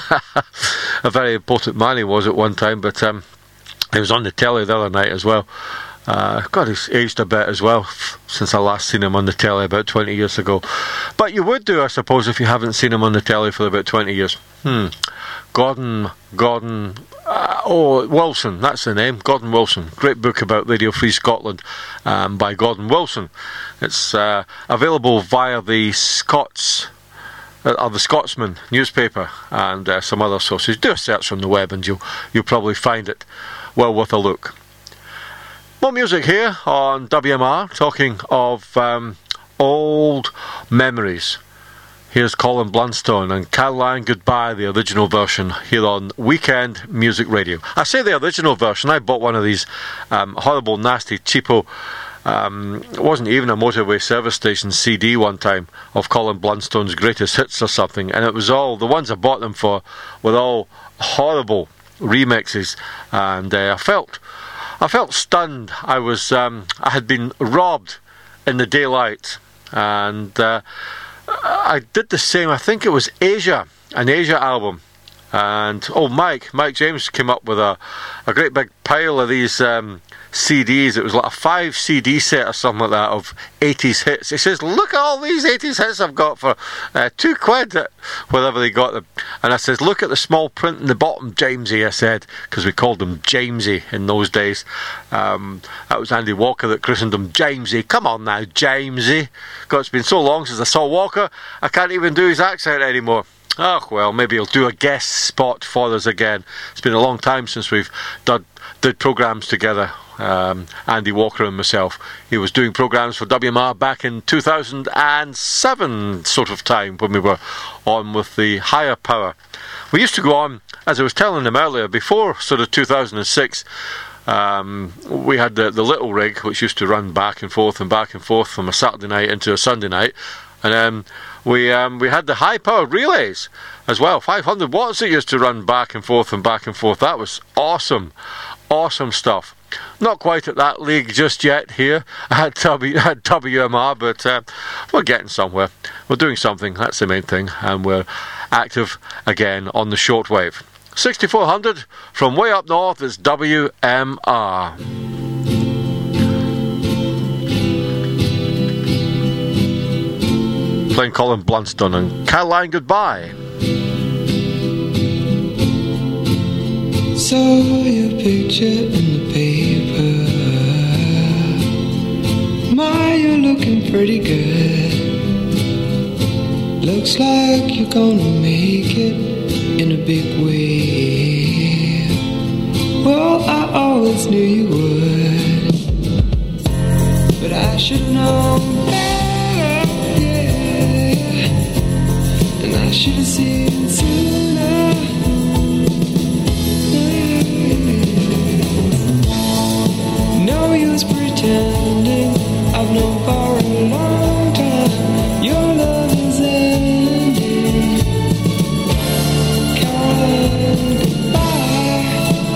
A very important man he was at one time, but he was on the telly the other night as well. God, he's aged a bit as well since I last seen him on the telly about 20 years ago. But you would do, I suppose, if you haven't seen him on the telly for about 20 years. Gordon Wilson, that's the name, Gordon Wilson. Great book about Radio Free Scotland by Gordon Wilson. It's available via the the Scotsman newspaper and some other sources. Do a search on the web and you'll probably find it well worth a look. More music here on WMR, talking of old memories. Here's Colin Blunstone and Caroline Goodbye, the original version, here on Weekend Music Radio. I say the original version. I bought one of these horrible, nasty, cheapo, it wasn't even a motorway service station CD one time of Colin Blunstone's greatest hits or something, and it was all, the ones I bought them for were all horrible remixes, and I felt stunned. I had been robbed in the daylight, and I did the same. I think it was an Asia album, and Mike James came up with a great big pile of these CDs. It was like a 5 CD set or something like that of 80s hits. He says, look at all these 80s hits I've got for £2 wherever they got them. And I says, look at the small print in the bottom, Jamesy, I said, because we called him Jamesy in those days. That was Andy Walker that christened him Jamesy. Come on now, Jamesy. God, it's been so long since I saw Walker, I can't even do his accent anymore. Oh, well, maybe he'll do a guest spot for us again. It's been a long time since we've did programmes together, Andy Walker and myself. He was doing programmes for WMR back in 2007 sort of time, when we were on with the higher power. We used to go on, as I was telling him earlier, before sort of 2006, we had the little rig, which used to run back and forth from a Saturday night into a Sunday night, and We had the high-powered relays as well. 500 watts it used to run back and forth and back and forth. That was awesome. Awesome stuff. Not quite at that league just yet here at WMR, but we're getting somewhere. We're doing something, that's the main thing, and we're active again on the shortwave. 6400 from way up north is WMR. Playing Colin Blunstone and Caroline Goodbye. Saw your picture in the paper. My, you're looking pretty good. Looks like you're gonna make it in a big way. Well, I always knew you would, but I should know better, yeah. And I should have seen sooner. No use pretending I've known for a long time. Your love is ending. Caroline, goodbye.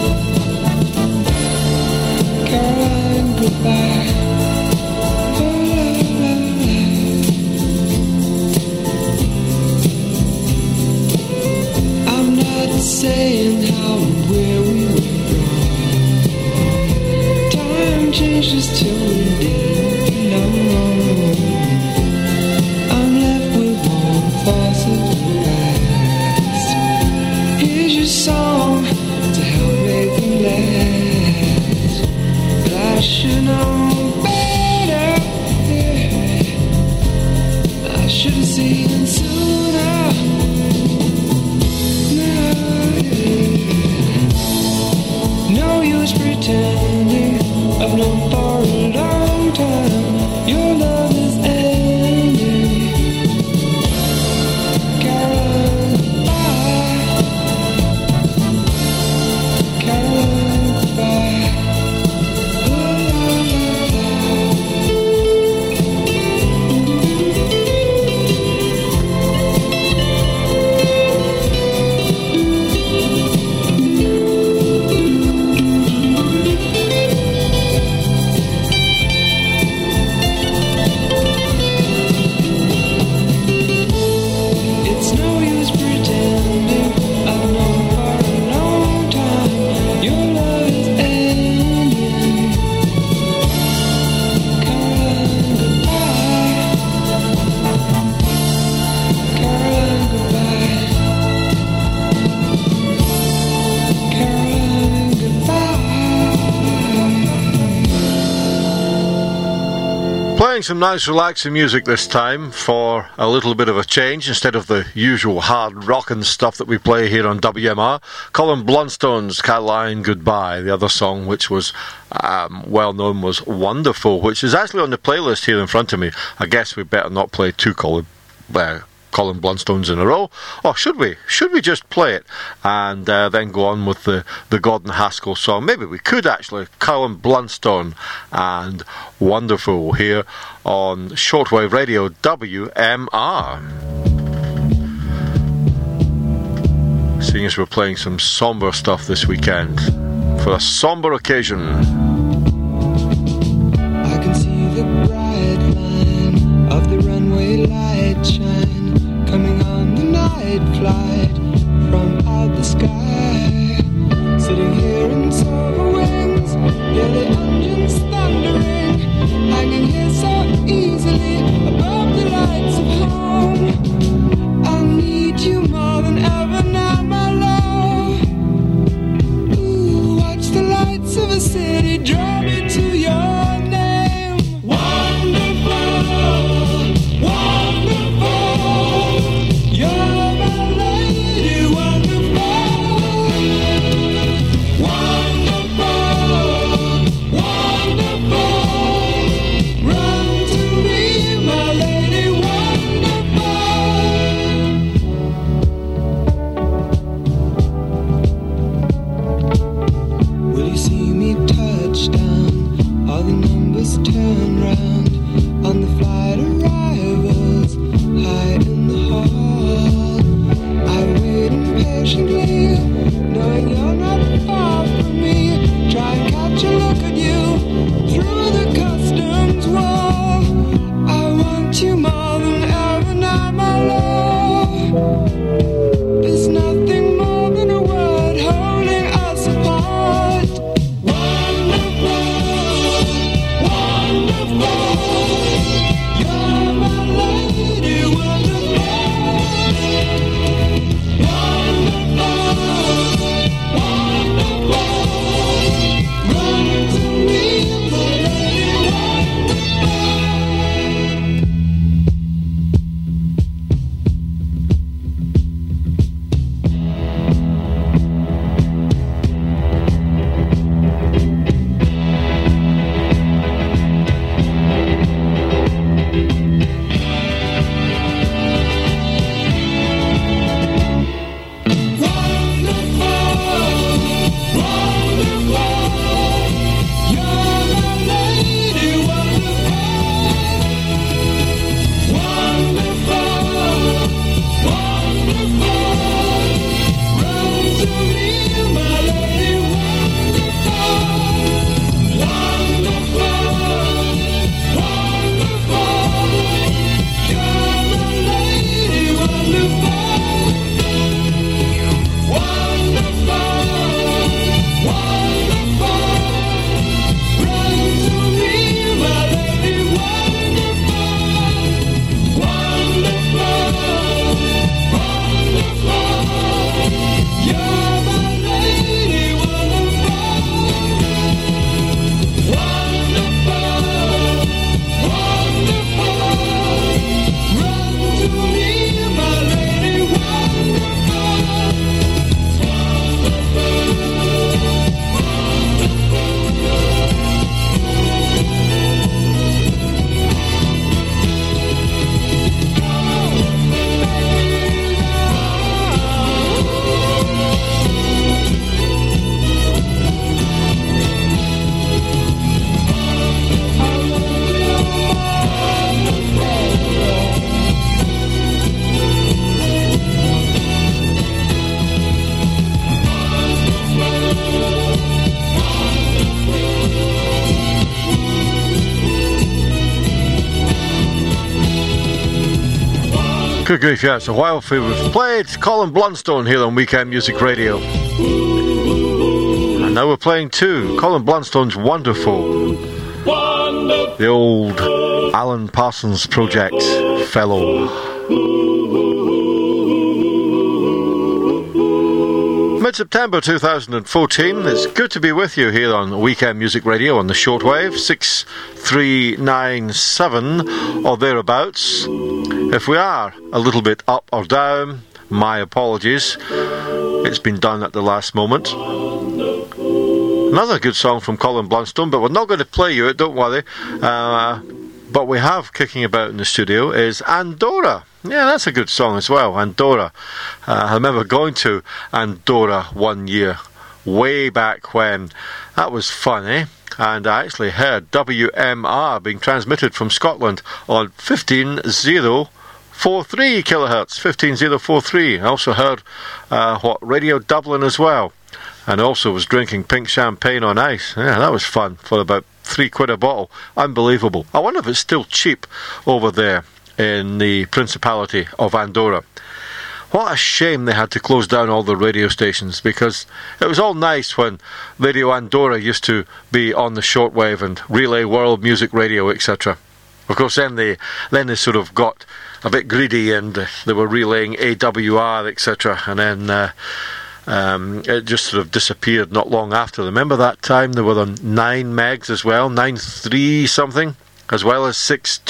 Caroline, goodbye. Oh, la, la, la. I'm not saying how and where we went wrong. Time changed us till we didn't belong. I'm left with warm thoughts of the past. Here's your song to help make them last. But I should know better, yeah. I should have seen sooner. No use pretending I've known for a long time. Your love is ending. Caroline, goodbye. Caroline, goodbye. Oh, it's no use pretending I've known for a long time. Your love is ending. Caroline, goodbye. Caroline, goodbye. Caroline, goodbye. Playing some nice relaxing music this time for a little bit of a change instead of the usual hard rockin' stuff that we play here on WMR. Colin Blunstone's Caroline Goodbye. The other song which was well known was Wonderful, which is actually on the playlist here in front of me. I guess we better not play two Colin Blunstones in a row, or should we? Should we just play it and then go on with the Gordon Haskell song? Maybe we could actually. Colin Blunstone and Wonderful here on Shortwave Radio WMR. Seeing as we're playing some somber stuff this weekend for a somber occasion. I can see the bright line of the runway light shine coming on the night flight from out the sky. Sitting here in silver wings, hear the engines thundering, hanging here so easily above the lights of home. I need you more than ever now, my love. Ooh, watch the lights of a city draw me to your name. Wonderful, wonderful, you're my lady, wonderful. Good grief, yeah, it's a while since we've played Colin Blunstone here on Weekend Music Radio. And now we're playing two. Colin Blunstone's Wonderful. The old Alan Parsons Project fellow. Mid-September 2014. It's good to be with you here on Weekend Music Radio on the shortwave 6397 or thereabouts. If we are a little bit up or down, my apologies. It's been done at the last moment. Another good song from Colin Blunstone, but we're not going to play you it, don't worry. But we have kicking about in the studio is Andorra. Yeah, that's a good song as well, Andorra. I remember going to Andorra one year, way back when. That was fun, eh? And I actually heard WMR being transmitted from Scotland on 15043 kilohertz, 15043. I also heard Radio Dublin as well. And also was drinking pink champagne on ice. Yeah, that was fun for about £3 a bottle. Unbelievable. I wonder if it's still cheap over there in the Principality of Andorra. What a shame they had to close down all the radio stations, because it was all nice when Radio Andorra used to be on the shortwave and relay world music radio, etc. Of course, then they sort of got a bit greedy and they were relaying AWR, etc. And then it just sort of disappeared not long after. Remember that time they were on 9 megs as well, 9.3 something, as well as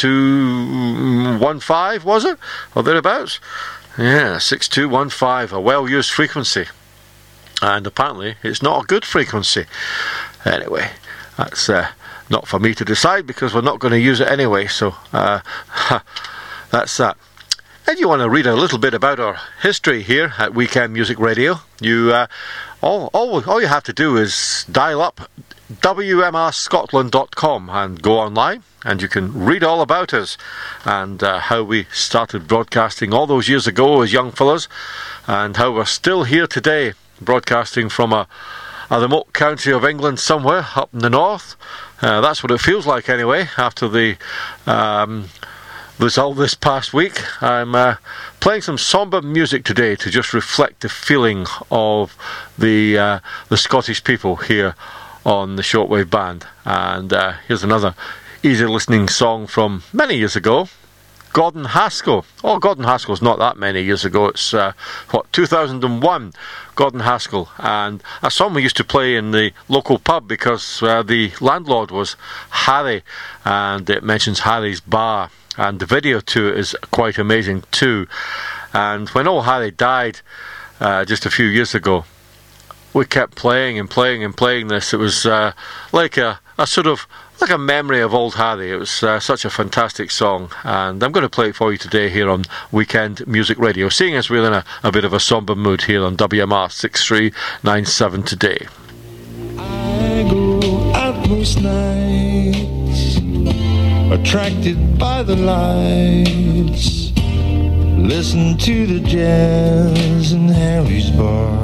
6215, was it? Or thereabouts? Yeah, 6215, a well-used frequency. And apparently it's not a good frequency. Anyway, that's not for me to decide, because we're not going to use it anyway, so that's that. If you want to read a little bit about our history here at Weekend Music Radio, you all you have to do is dial up wmrscotland.com and go online, and you can read all about us and how we started broadcasting all those years ago as young fellas, and how we're still here today broadcasting from a remote county of England somewhere up in the north. That's what it feels like anyway after the result this past week. I'm playing some somber music today to just reflect the feeling of the Scottish people here on the shortwave band. And here's another easy listening song from many years ago, Gordon Haskell. Oh, Gordon Haskell's not that many years ago. It's 2001, Gordon Haskell, and a song we used to play in the local pub because the landlord was Harry, and it mentions Harry's bar. And the video to it is quite amazing too. And when old Harry died just a few years ago, we kept playing and playing and playing this. It was like a sort of like a memory of old Harry. It was such a fantastic song, and I'm going to play it for you today here on Weekend Music Radio, seeing as we're in a bit of a somber mood here on WMR 6397 today. I go out most nights, attracted by the lights, listen to the jazz in Harry's bar,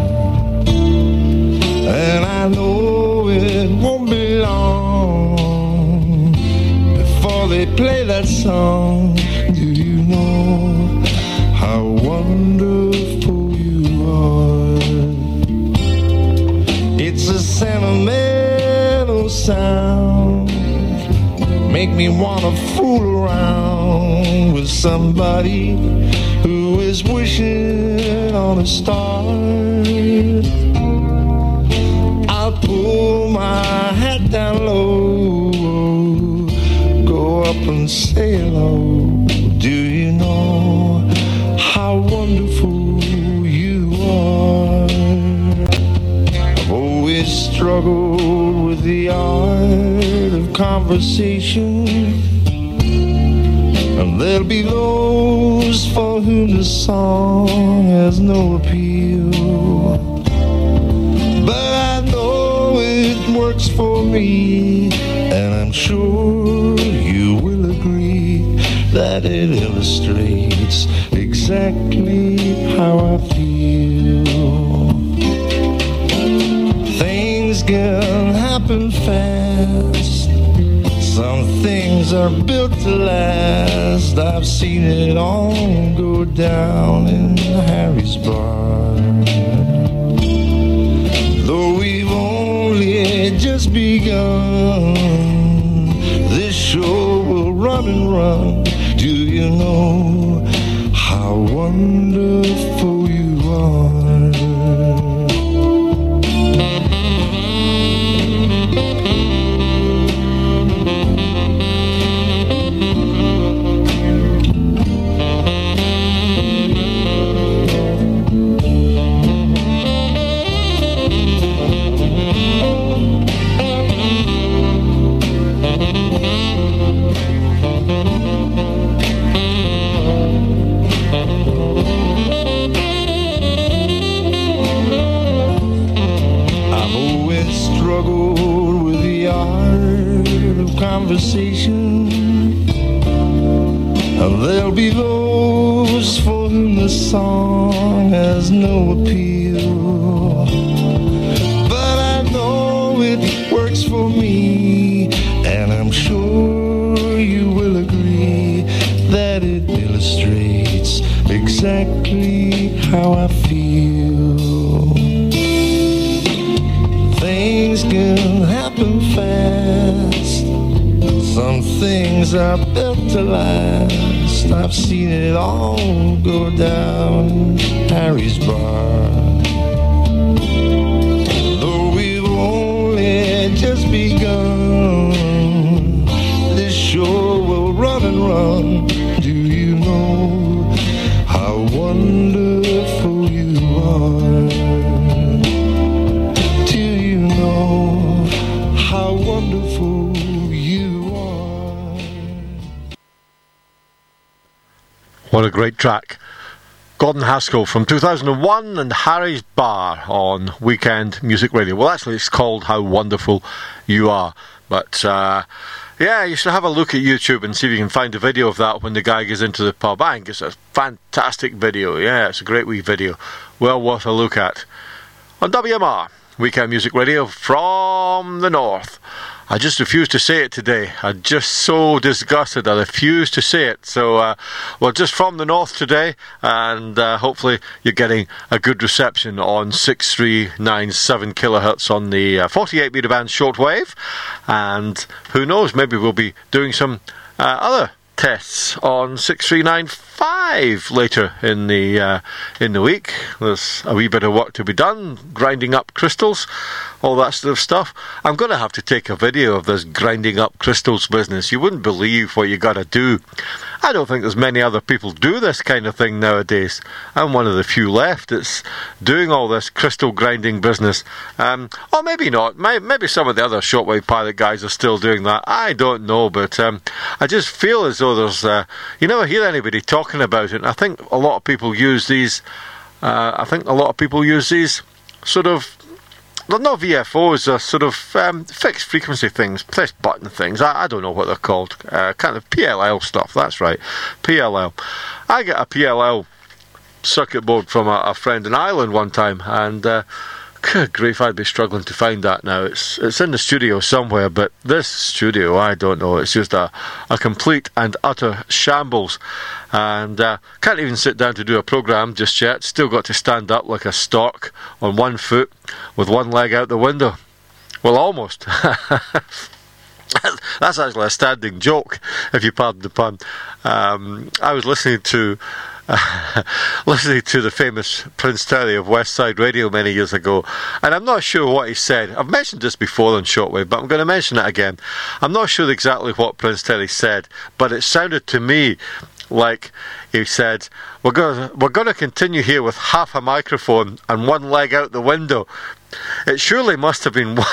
and I know it won't be long before they play that song. Do you know how wonderful you are? It's a sentimental sound, make me wanna fool around with somebody who is wishing on a star. I'll pull my hat down low, go up and say hello. Do you know how wonderful you are? I've always struggled with the art of conversation, and there'll be those for whom the song has no appeal, but I know it works for me, and I'm sure you will agree that it illustrates exactly how I feel. Things can happen fast, Some things are built to last. I've seen it all go down in Harry's bar. Though we've only just begun, this show will run and run. Do you know how wonderful you are? Conversation, and there'll be those for whom the song has no appeal, but I know it works for me, and I'm sure you will agree that it illustrates exactly how I feel. Things can happen fast. Some things are built to last. I've seen it all go down Harry's bar. Though we've only just begun, this show will run and run. Do you know how wonderful you are? Do you know how wonderful What a great track. Gordon Haskell from 2001 and Harry's Bar on Weekend Music Radio. Well, actually, it's called How Wonderful You Are. But, yeah, you should have a look at YouTube and see if you can find a video of that when the guy goes into the pub. I think it's a fantastic video. Yeah, it's a great wee video. Well worth a look at. On WMR, Weekend Music Radio from the North. I just refuse to say it today. I'm just so disgusted. I refuse to say it. So, well, just from the north today, and hopefully you're getting a good reception on 6397 kilohertz on the 48 meter band shortwave. And who knows, maybe we'll be doing some other tests on 6395 later in the week. There's a wee bit of work to be done, grinding up crystals, all that sort of stuff. I'm going to have to take a video of this grinding up crystals business. You wouldn't believe what you got to do. I don't think there's many other people do this kind of thing nowadays. I'm one of the few left that's doing all this crystal grinding business. Or maybe not. Maybe some of the other shortwave pilot guys are still doing that. I don't know, but I just feel as though there's... you never hear anybody talking about it. I think a lot of people use these... sort of... They're not VFOs, they're sort of fixed frequency things, press button things. I don't know what they're called. Kind of PLL stuff, that's right. PLL. I got a PLL circuit board from a friend in Ireland one time, and good grief, I'd be struggling to find that now. It's in the studio somewhere, but this studio, I don't know. It's just a complete and utter shambles. And can't even sit down to do a programme just yet. Still got to stand up like a stork on one foot with one leg out the window. Well, almost. That's actually a standing joke, if you pardon the pun. I was listening to the famous Prince Terry of West Side Radio many years ago, and I'm not sure what he said. I've mentioned this before on Shortwave, but I'm going to mention it again. I'm not sure exactly what Prince Terry said, but it sounded to me like he said, we're going to continue here with half a microphone and one leg out the window. It surely must have been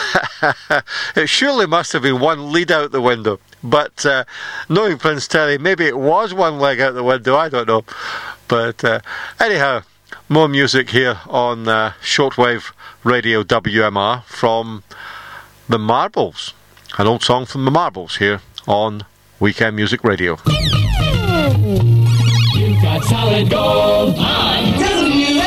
one lead out the window. But knowing Prince Terry, maybe it was one leg out the window, I don't know. But anyhow, more music here on Shortwave Radio WMR from the Marbles. An old song from the Marbles here on Weekend Music Radio. You've got solid gold on WMR.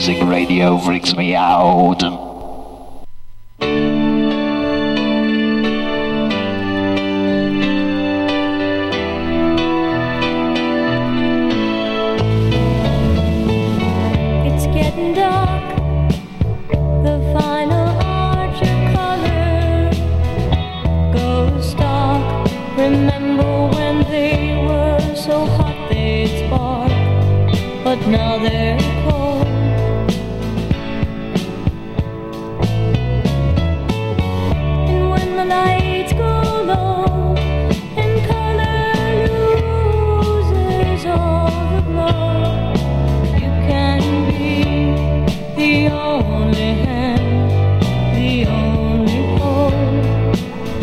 Music Radio freaks me out. It's getting dark. The final arch of color goes dark. Remember when they were so hot they'd spark, but now they're cold. And when the lights go low and color loses all the glow, you can be the only hand, the only hold.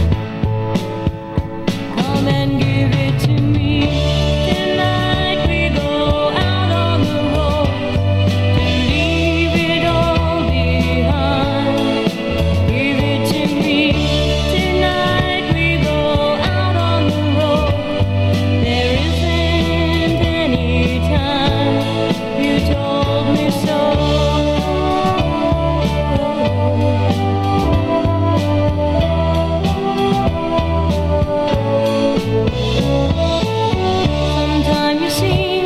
Come and give it to me. Tonight we go out on the road to leave it all behind. Give it to me. Tonight we go out on the road. There isn't any time. You told me so. Sometimes you seem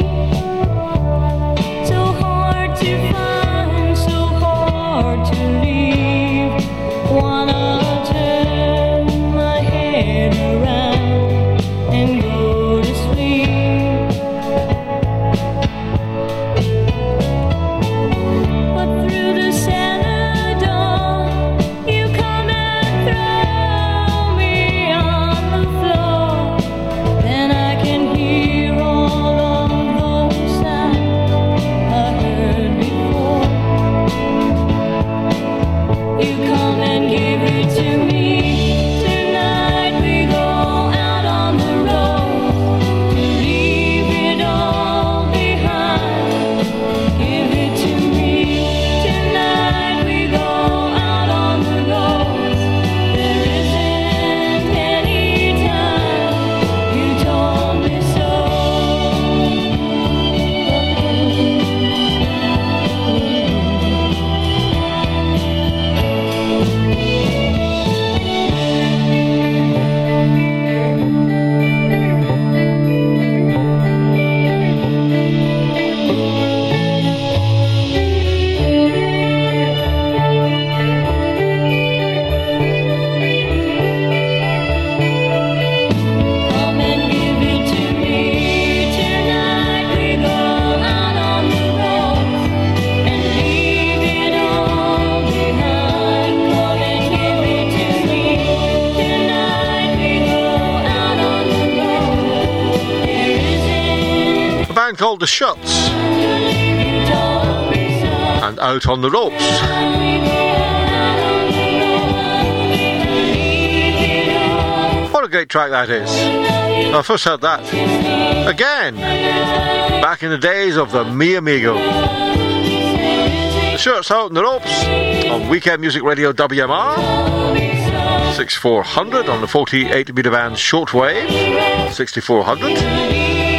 so hard to find, so hard to leave. Wanna turn my head around and go to sleep. But through the cellar door, you come and throw me on the floor. Then I can hear all of those sounds I heard before. You come and give it to me. Tonight we go out on the road to leave it all behind. Give it to me. Tonight we go out on the road. There isn't any time. You told me so. Come and give it to me. Tonight we go out on the road and leave it all behind. Come and give it to me. Tonight we go out on the road. There isn't A band called The Shuts you told me so. and Out on the Ropes. We go out on the road and leave it all. What a great track that is. I first heard that again back in the days of the Me Amigo. The Shirts, Out on the Ropes on Weekend Music Radio WMR 6400 on the 48 meter band shortwave 6400.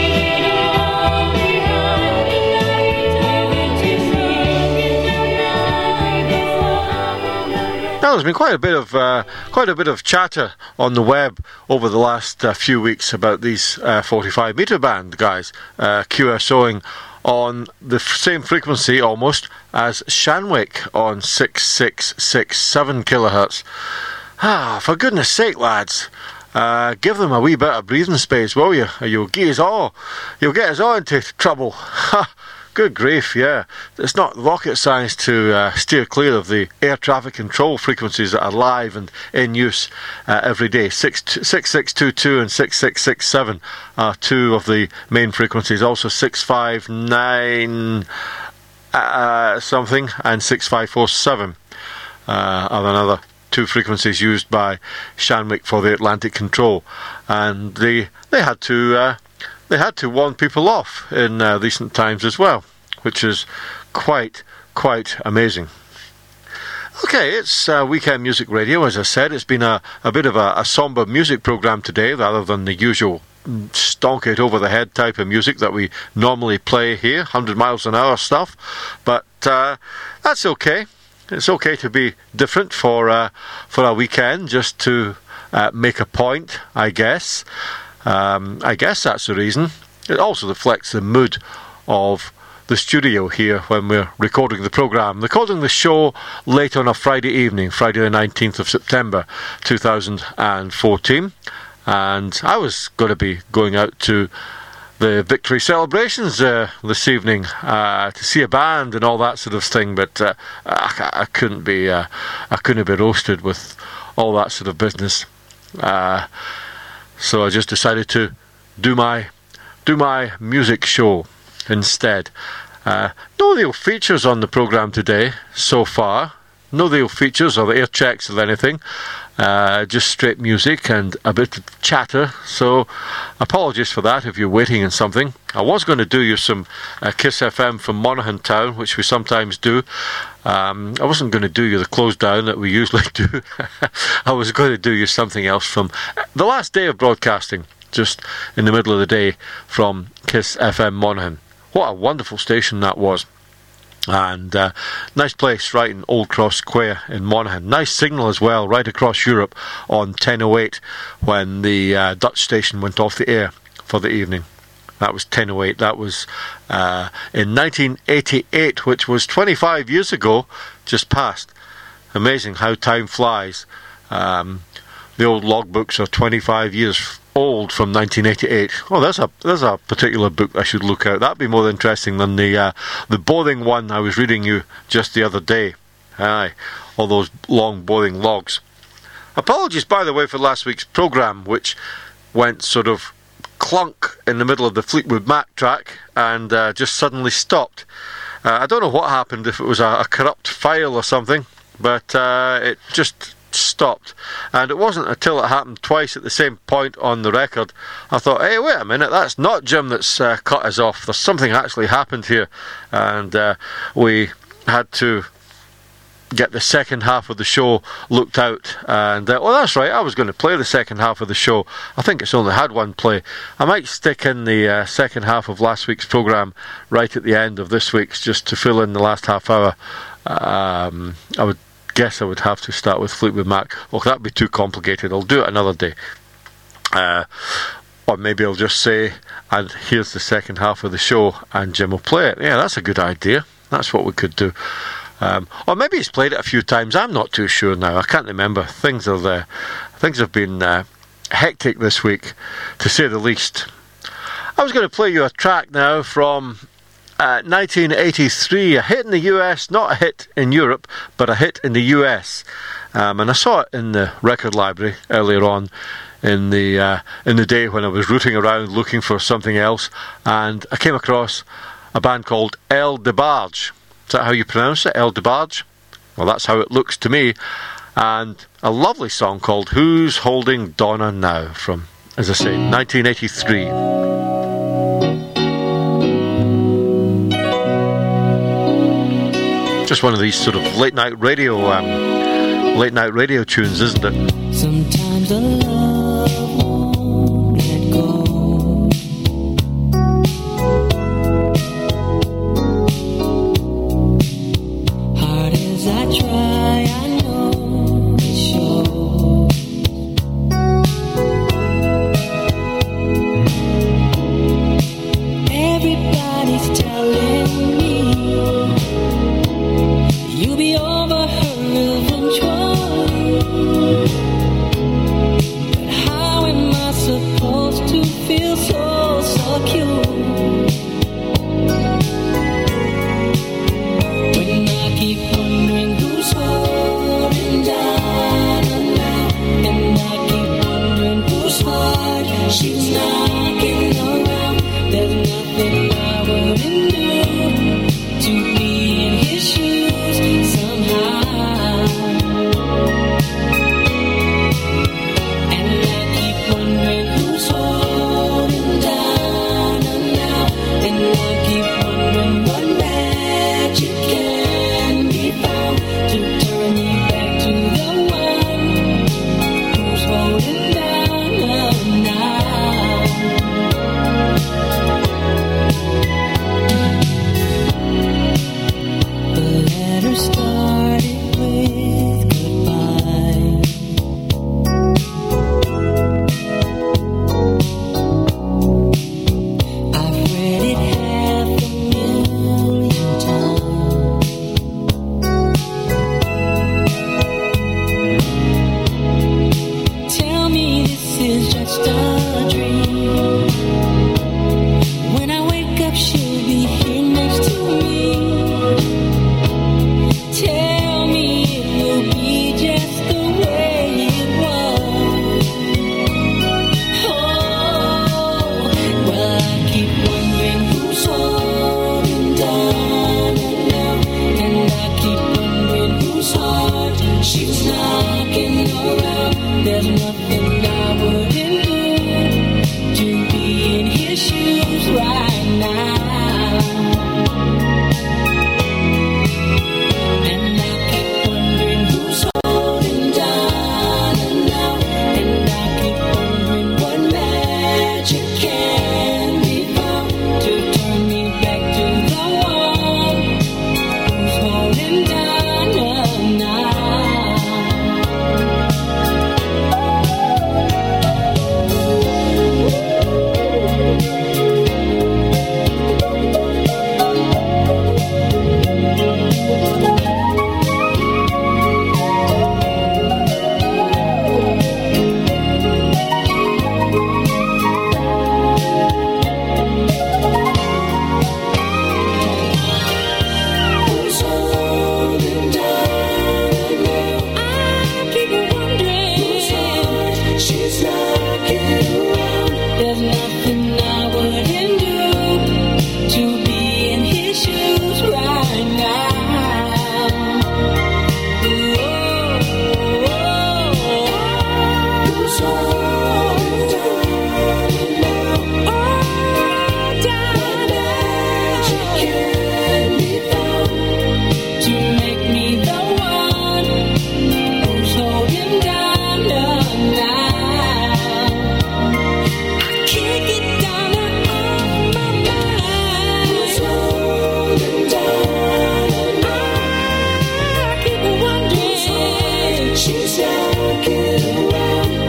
Now, there's been quite a bit of chatter on the web over the last few weeks about these 45 meter band guys QSOing on the same frequency almost as Shanwick on 6667 kilohertz. For goodness sake, lads, give them a wee bit of breathing space, will you? Or you'll get us all into trouble. Good grief, yeah. It's not rocket science to steer clear of the air traffic control frequencies that are live and in use every day. 6622 and 6667 are two of the main frequencies. Also 659 something and 6547 are another two frequencies used by Shanwick for the Atlantic control. And they had to warn people off in recent times as well, which is quite amazing. Okay, it's Weekend Music Radio. As I said, it's been a bit of a somber music programme today rather than the usual stonk it over the head type of music that we normally play here, 100 miles an hour stuff. But that's okay. It's okay to be different for a weekend, just to make a point, I guess. I guess that's the reason. It also reflects the mood of the studio here when we're recording the programme. Recording the show late on a Friday evening, Friday the 19th of September 2014. And I was going to be going out to the victory celebrations this evening to see a band and all that sort of thing, but I couldn't be roasted with all that sort of business. So I just decided to do my music show instead. No real features on the programme today so far. No real features or air checks or anything. Just straight music and a bit of chatter. So apologies for that if you're waiting on something. I was going to do you some Kiss FM from Monaghan Town, which we sometimes do. I wasn't going to do you the close down that we usually do. I was going to do you something else from the last day of broadcasting, just in the middle of the day, from Kiss FM Monaghan. What a wonderful station that was. And nice place right in Old Cross Square in Monaghan. Nice signal as well right across Europe on 10:08 when the Dutch station went off the air for the evening. That was 10:08. That was in 1988, which was 25 years ago, just passed. Amazing how time flies. The old logbooks are 25 years old from 1988. Oh, there's a particular book I should look out. That'd be more interesting than the boring one I was reading you just the other day. Aye, all those long boring logs. Apologies, by the way, for last week's programme, which went sort of clunk in the middle of the Fleetwood Mac track and just suddenly stopped. I don't know what happened, if it was a corrupt file or something, but it just stopped. And it wasn't until it happened twice at the same point on the record I thought, hey, wait a minute, that's not Jim that's cut us off. There's something actually happened here. And we had to get the second half of the show looked out. And well, that's right, I was going to play the second half of the show. I think it's only had one play. I might stick in the second half of last week's programme right at the end of this week's, just to fill in the last half hour. I would have to start with Fleetwood Mac. Well, that'd be too complicated. I'll do it another day. Or maybe I'll just say, and here's the second half of the show, and Jim will play it. Yeah, that's a good idea. That's what we could do. Or maybe he's played it a few times. I'm not too sure now. I can't remember. Things have been hectic this week, to say the least. I was going to play you a track now from 1983, a hit in the US, not a hit in Europe, but a hit in the US. And I saw it in the record library earlier on in the day when I was rooting around looking for something else, and I came across a band called El DeBarge. Is that how you pronounce it? El DeBarge? Well, that's how it looks to me. And a lovely song called Who's Holding Donna Now from, as I say, 1983. Just one of these sort of late night radio tunes, isn't it? Sometimes the love won't let go. Hard as I try, I know it shows. Everybody's telling me you'll be over her eventually. But how am I supposed to feel so secure when I keep wondering who's holding down now, and I keep wondering whose heart she's knocking around. There's nothing I wouldn't do to be in his shoes somehow. And I keep wondering who's holding down now, and I keep wondering what magic can be found to turn me back to the one who's holding down now.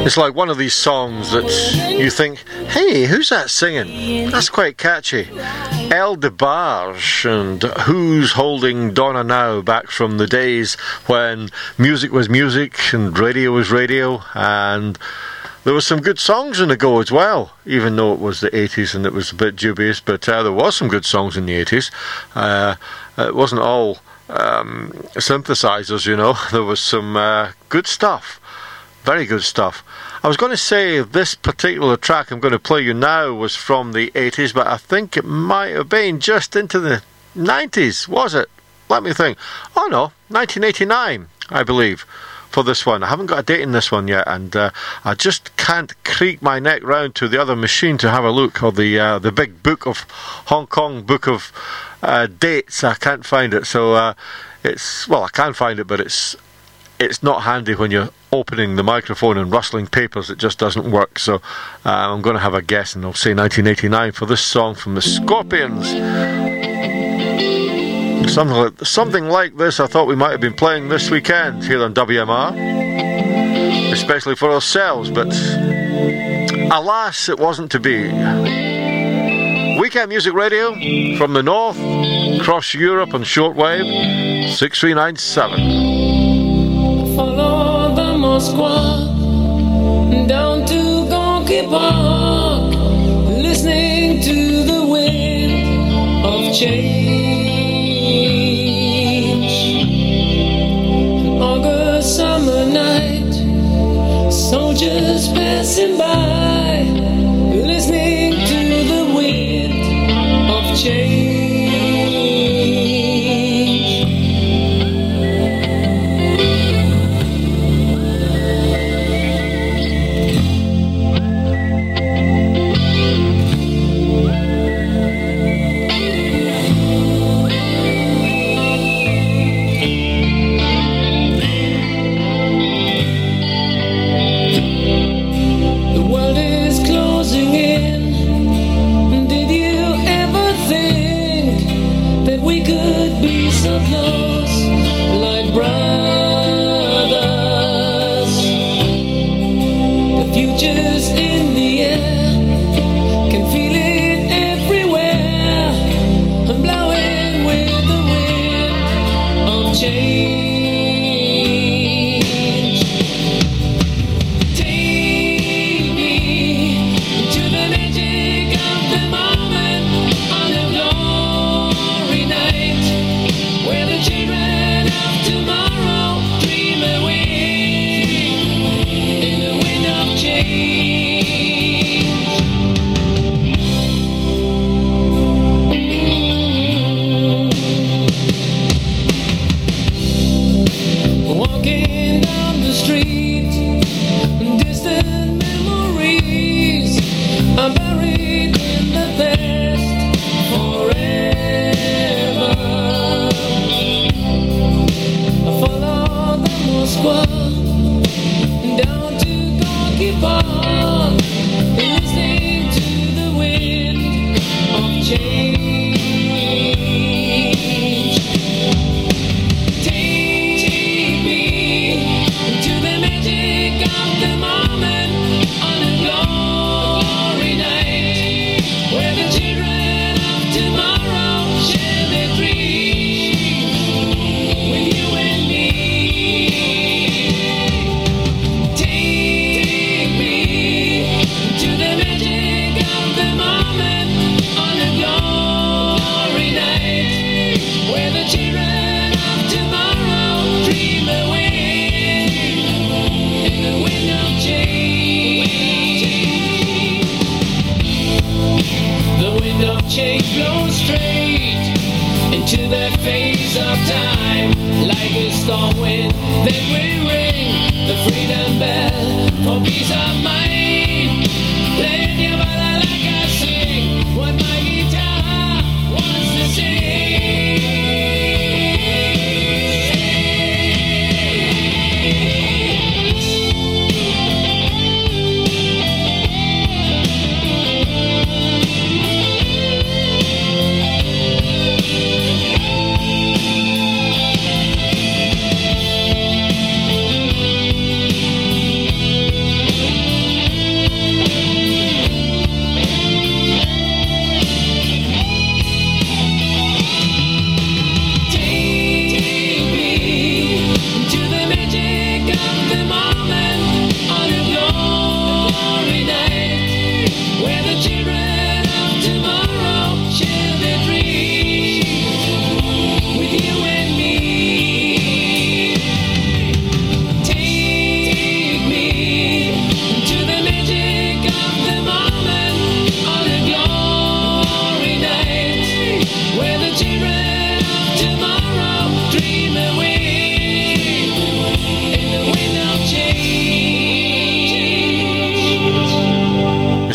It's like one of these songs that you think, hey, who's that singing? That's quite catchy. El DeBarge and Who's Holding Donna Now, back from the days when music was music and radio was radio, and there was some good songs in the go as well, even though it was the 80s and it was a bit dubious, but there was some good songs in the 80s. It wasn't all synthesizers, you know. There was some good stuff, very good stuff. I was going to say this particular track I'm going to play you now was from the 80s, but I think it might have been just into the 90s, was it? Let me think. Oh no, 1989, I believe, for this one. I haven't got a date in this one yet, and I just can't creak my neck round to the other machine to have a look, or the big book of Hong Kong book of dates. I can't find it, so I can find it, but it's not handy when you're opening the microphone and rustling papers. It just doesn't work. So I'm going to have a guess, and I'll say 1989 for this song from the Scorpions. Something like this I thought we might have been playing this weekend here on WMR, especially for ourselves, but alas, it wasn't to be. Weekend Music Radio from the north, across Europe on shortwave, 6397. Follow the Moskva down to Gorky Park, listening to the wind of change. An August summer night, soldiers passing by, listening to the wind of change.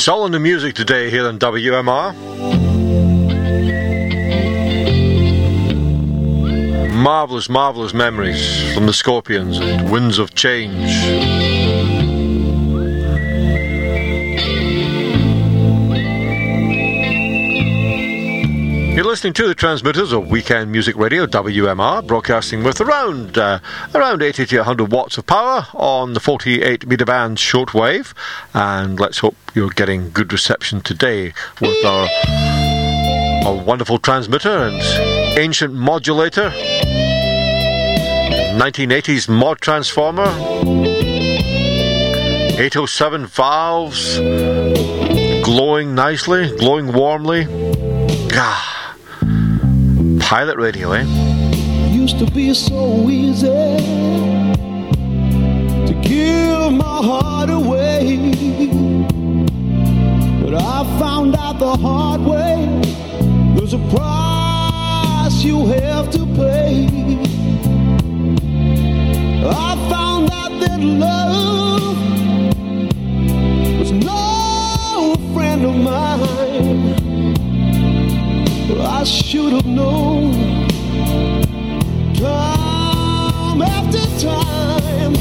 It's all in the music today here on WMR. Marvellous, marvellous memories from the Scorpions and Winds of Change. You're listening to the transmitters of Weekend Music Radio, WMR, broadcasting with around 80 to 100 watts of power on the 48 metre band shortwave. And let's hope you're getting good reception today with our wonderful transmitter and ancient modulator, 1980s mod transformer, 807 valves, glowing nicely, glowing warmly. Pilot radio, eh? Used to be so easy to give my heart away, but I found out the hard way there's a price you have to pay. I found out that love was no friend of mine. I should have known time after time.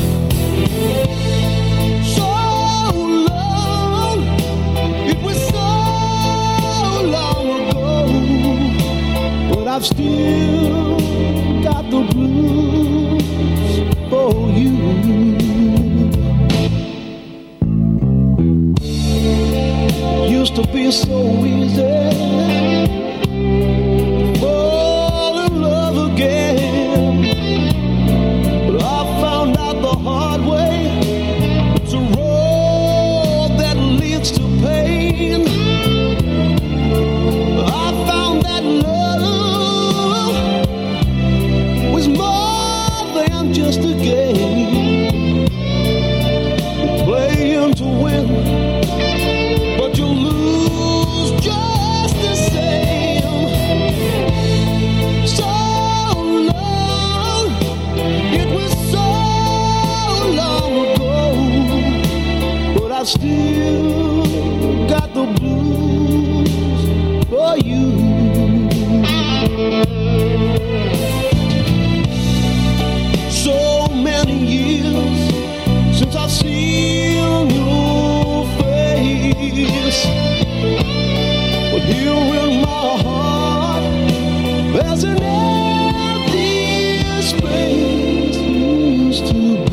So long, it was so long ago, but I've still got the blues for you. Used to be so easy. I've still got the blues for you. So many years since I've seen your face, but here in my heart there's an empty space used to be.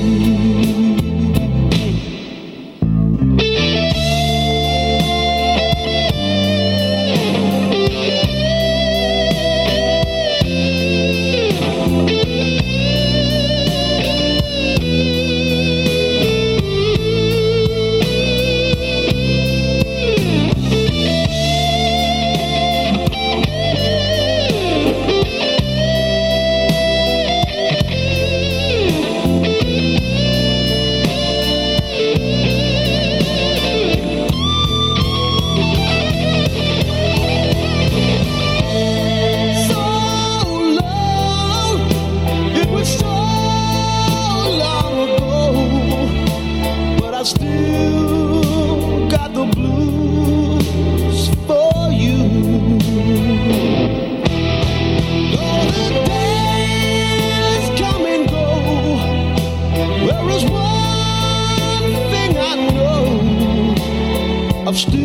I've still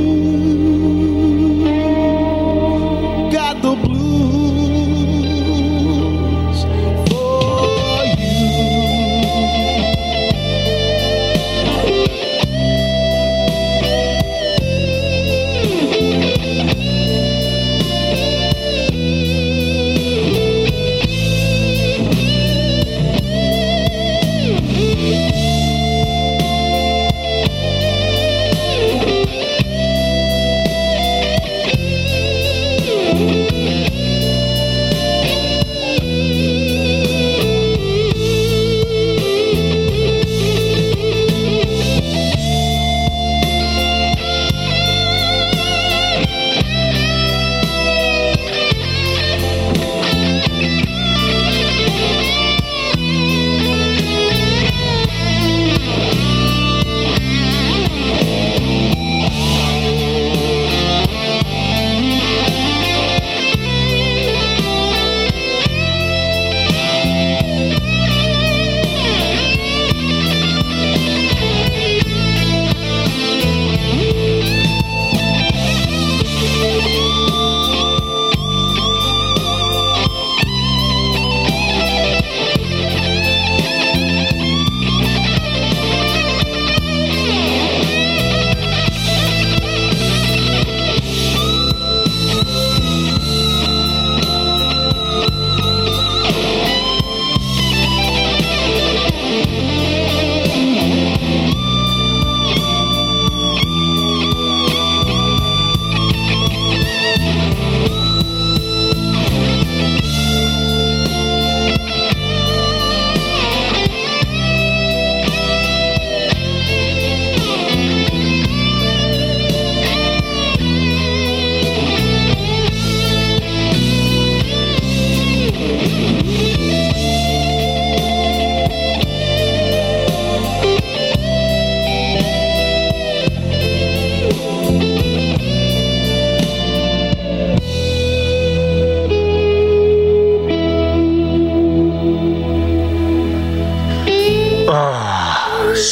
got the blues for you.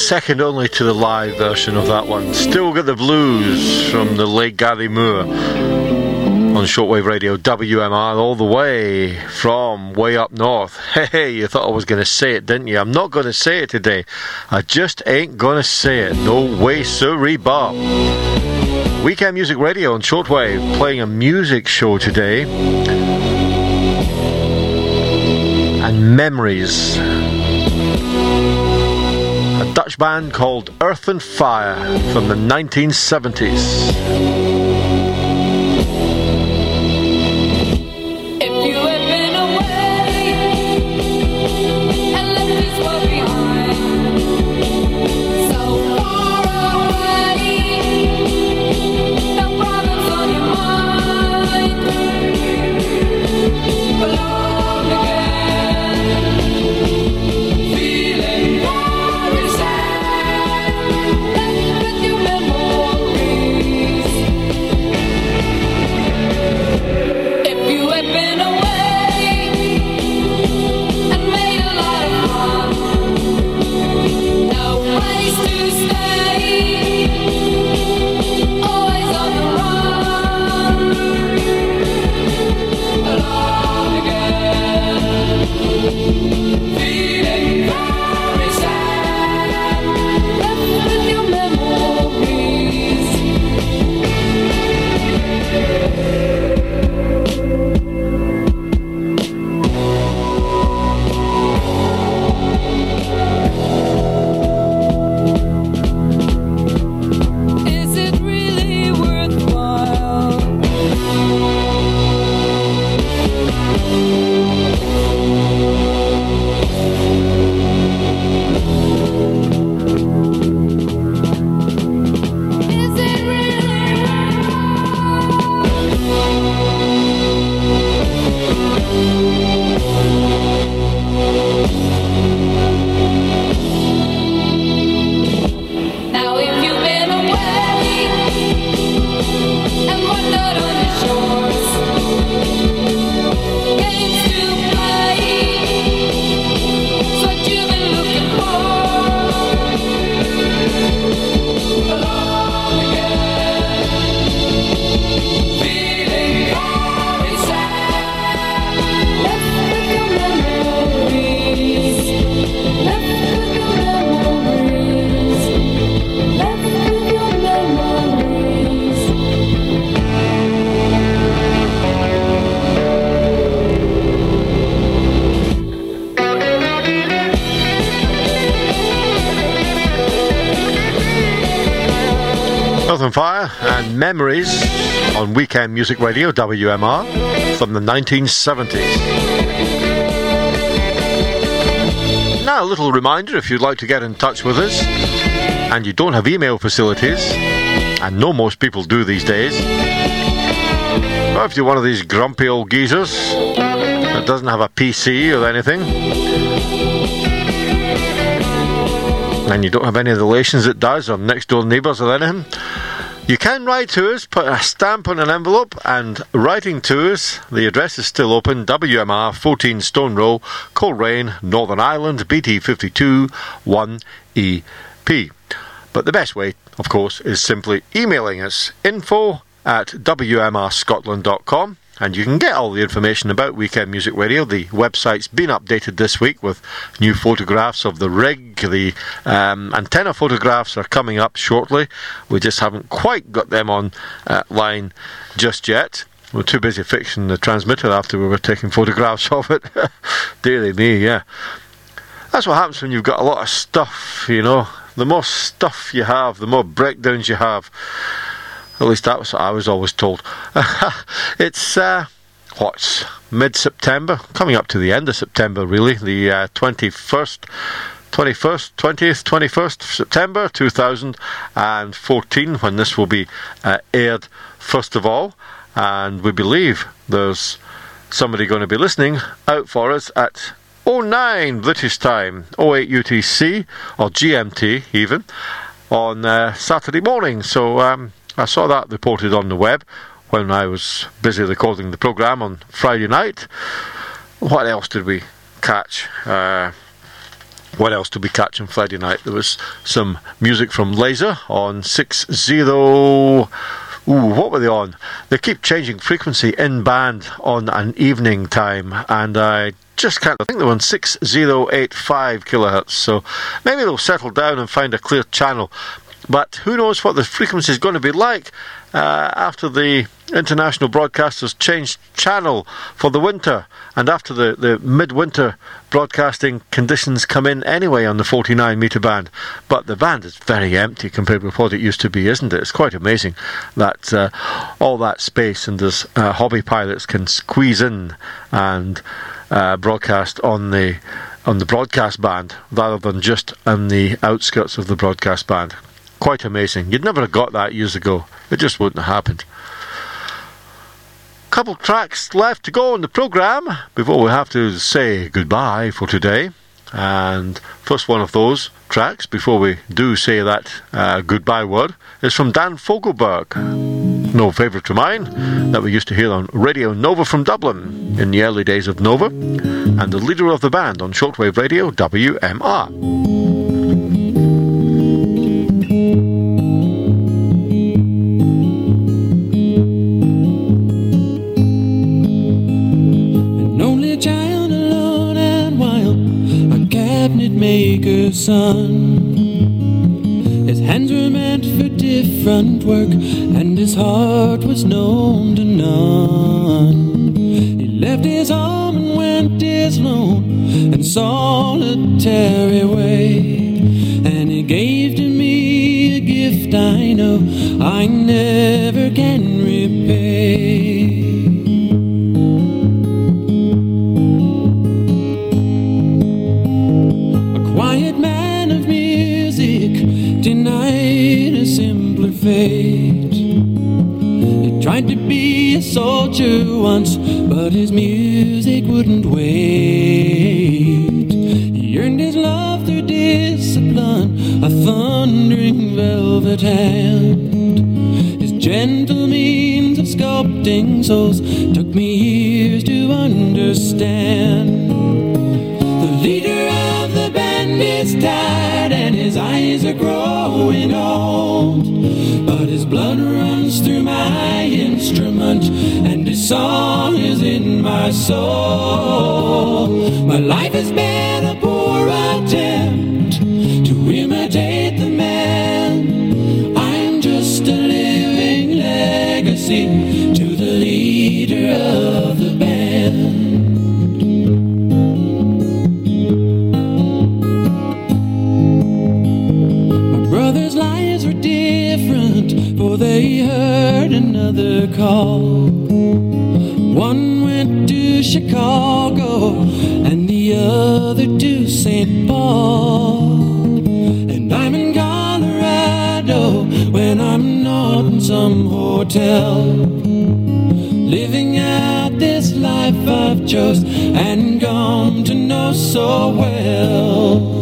second only to the live version of that one. Still Got the Blues from the late Gary Moore on shortwave radio WMR, all the way from way up north. Hey, you thought I was going to say it, didn't you? I'm not going to say it today. I just ain't going to say it. No way, sirree, Bob. Weekend Music Radio on shortwave, playing a music show today. And Memories. A Dutch band called Earth and Fire from the 1970s. Fire and Memories on Weekend Music Radio WMR from the 1970s. Now a little reminder, if you'd like to get in touch with us and you don't have email facilities, and no most people do these days, or if you're one of these grumpy old geezers that doesn't have a PC or anything, and you don't have any relations that does, or next door neighbours or anything, you can write to us, put a stamp on an envelope, and writing to us, the address is still open, WMR 14 Stone Row, Coleraine, Northern Ireland, BT 52 1EP. But the best way, of course, is simply emailing us, info@wmrscotland.com, and you can get all the information about Weekend Music Radio. The website's been updated this week with new photographs of the rig. The antenna photographs are coming up shortly. We just haven't quite got them on line just yet. We're too busy fixing the transmitter after we were taking photographs of it. Dearie me, yeah. That's what happens when you've got a lot of stuff, you know. The more stuff you have, the more breakdowns you have. At least that was what I was always told. It's, what's mid-September? Coming up to the end of September, really. The 21st September 2014, when this will be aired first of all. And we believe there's somebody going to be listening out for us at 09 British time, 08 UTC, or GMT even, on Saturday morning. So I saw that reported on the web when I was busy recording the programme on Friday night. What else did we catch? What else did we catch on Friday night? There was some music from Laser on 60... what were they on? They keep changing frequency in band on an evening time, and I just can't... I think they're on 6085 kilohertz, so maybe they'll settle down and find a clear channel. But who knows what the frequency is going to be like after the international broadcasters changed channel for the winter, and after the midwinter broadcasting conditions come in anyway on the 49 metre band. But the band is very empty compared with what it used to be, isn't it? It's quite amazing that all that space, and there's hobby pilots can squeeze in and broadcast on the broadcast band rather than just on the outskirts of the broadcast band. Quite amazing. You'd never have got that years ago. It just wouldn't have happened. Couple tracks left to go in the programme before we have to say goodbye for today. And first one of those tracks, before we do say that goodbye word, is from Dan Fogelberg. No favourite of mine, that we used to hear on Radio Nova from Dublin in the early days of Nova, and the leader of the band on shortwave radio, WMR. Maker's son. His hands were meant for different work, and his heart was known to none. He left his home and went his lone and solitary way, and he gave to me a gift I know I never can repay. Fate. He tried to be a soldier once, but his music wouldn't wait. He earned his love through discipline, a thundering velvet hand. His gentle means of sculpting souls took me years to understand. The leader of the band is tired and his eyes are growing old, but his blood runs through my instrument and his song is in my soul. My life has been a poor attempt to imitate the man. I'm just a living legacy to the leader of the band. For they heard another call. One went to Chicago and the other to St. Paul. And I'm in Colorado when I'm not in some hotel, living out this life I've chose and come to know so well.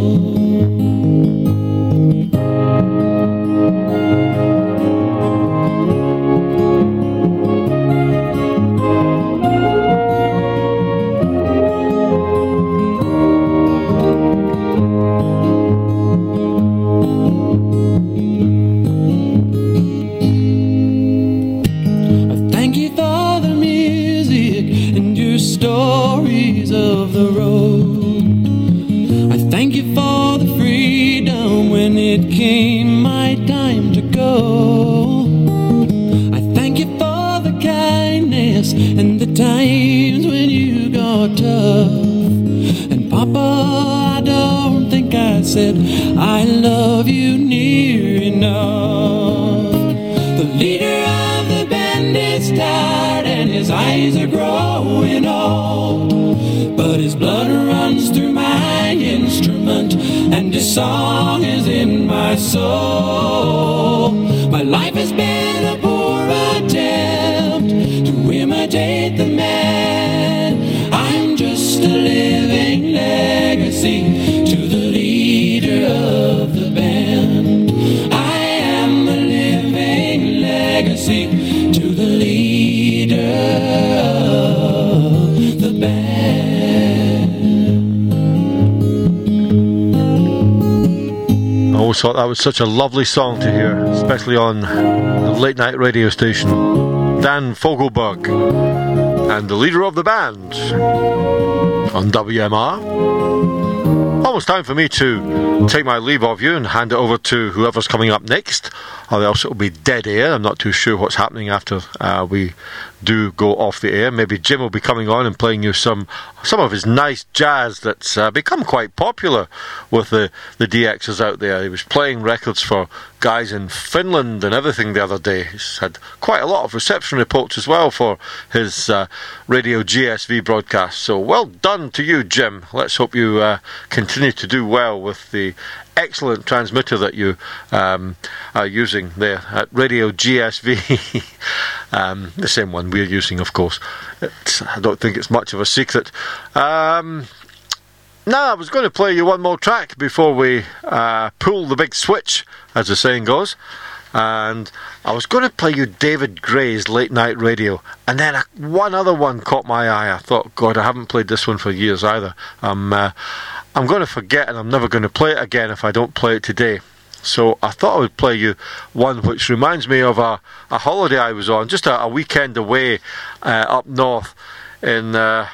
Stories of the road. I thank you for the freedom when it came my time to go. I thank you for the kindness and the times when you got tough. And Papa, I don't think I said I love you near enough. The leader of the band is tired and his eyes are growing old, but his blood runs through my instrument and his song is in my soul. My life has been a poor attempt to imitate the man. I'm just a living legacy to the leader of the band. I am a living legacy to the leader of the band. always thought that was such a lovely song to hear, especially on the late night radio station. Dan Fogelberg and the leader of the band on WMR. Almost time for me to take my leave of you and hand it over to whoever's coming up next, or else it'll be dead air. I'm not too sure what's happening after we do go off the air. Maybe Jim will be coming on and playing you some of his nice jazz that's become quite popular with the DXs out there. He was playing records for guys in Finland and everything the other day. He's had quite a lot of reception reports as well for his Radio GSV broadcast. So well done to you, Jim. Let's hope you continue to do well with the excellent transmitter that you are using there at Radio GSV. The same one we're using, of course. I don't think it's much of a secret. Now, I was going to play you one more track before we pull the big switch, as the saying goes. And I was going to play you David Gray's Late Night Radio, and then one other one caught my eye. I thought, God, I haven't played this one for years either. I'm going to forget, and I'm never going to play it again if I don't play it today. So I thought I would play you one which reminds me of a holiday I was on, just a weekend away up north in the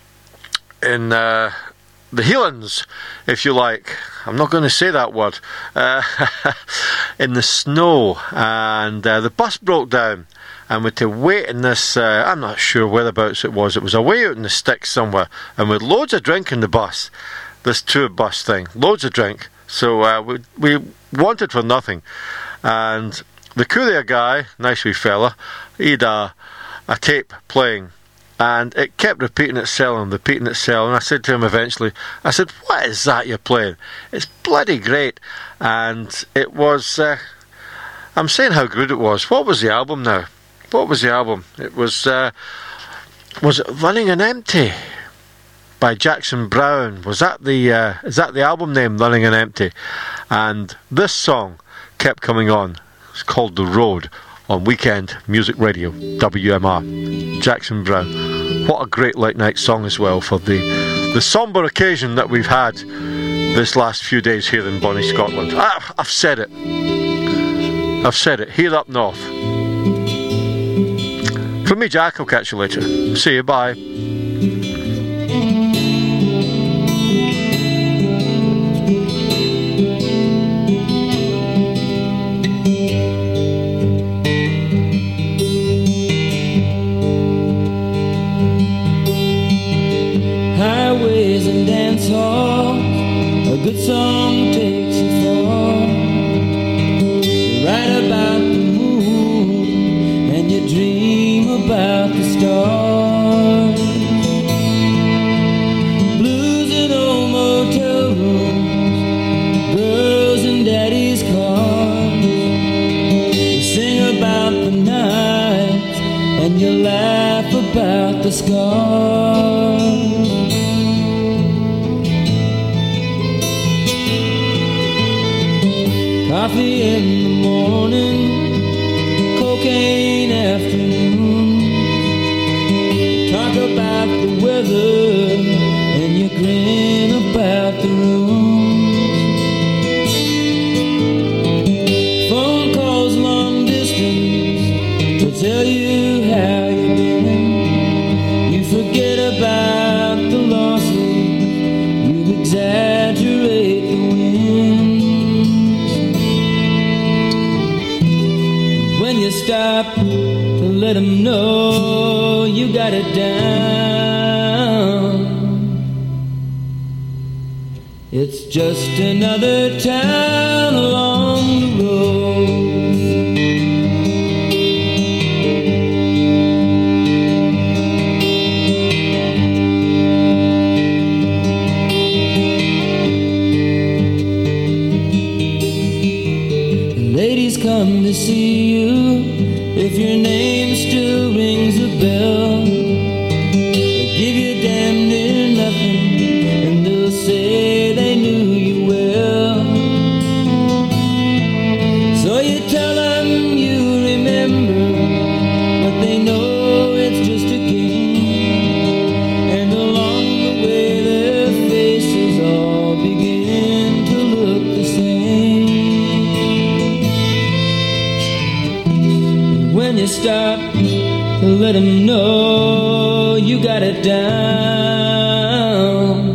Highlands, if you like. I'm not going to say that word. In the snow, and the bus broke down, and we had to wait in this, I'm not sure whereabouts it was away out in the sticks somewhere, and with loads of drink in the bus, this tour bus thing, loads of drink. So we wanted for nothing, and the courier guy, nice wee fella, he'd a tape playing, and it kept repeating itself, and I said to him eventually, I said, what is that you're playing? It's bloody great. And it was, I'm saying how good it was. What was the album now? What was the album? It was it Running on Empty by Jackson Browne? Was that is that the album name, Running on Empty? And this song kept coming on. It's called The Road on Weekend Music Radio, WMR. Jackson Browne. What a great late night song as well for the sombre occasion that we've had this last few days here in Bonnie, Scotland. I've said it. Here up north. From me, Jack, I'll catch you later. See you, bye. Highways and dance halls, a good song takes you far. You write about the moon and you dream about the stars. Blues in old motel rooms, girls in daddy's cars. You sing about the nights and you laugh about the scars. Coffee in the morning, cocaine afternoon. Talk about the weather and you grin about the rooms. Phone calls long distance to tell you how you're doing. You forget about the losses, you exaggerate the wins. When you stop to let them know you got it down, it's just another town along the road. Ladies come to see you if your name still rings a bell. They give you damn near nothing and they'll say they knew you well. So you tell them you remember, but they know it's just a game. And along the way their faces all begin to look the same. stop to let them know you got it down.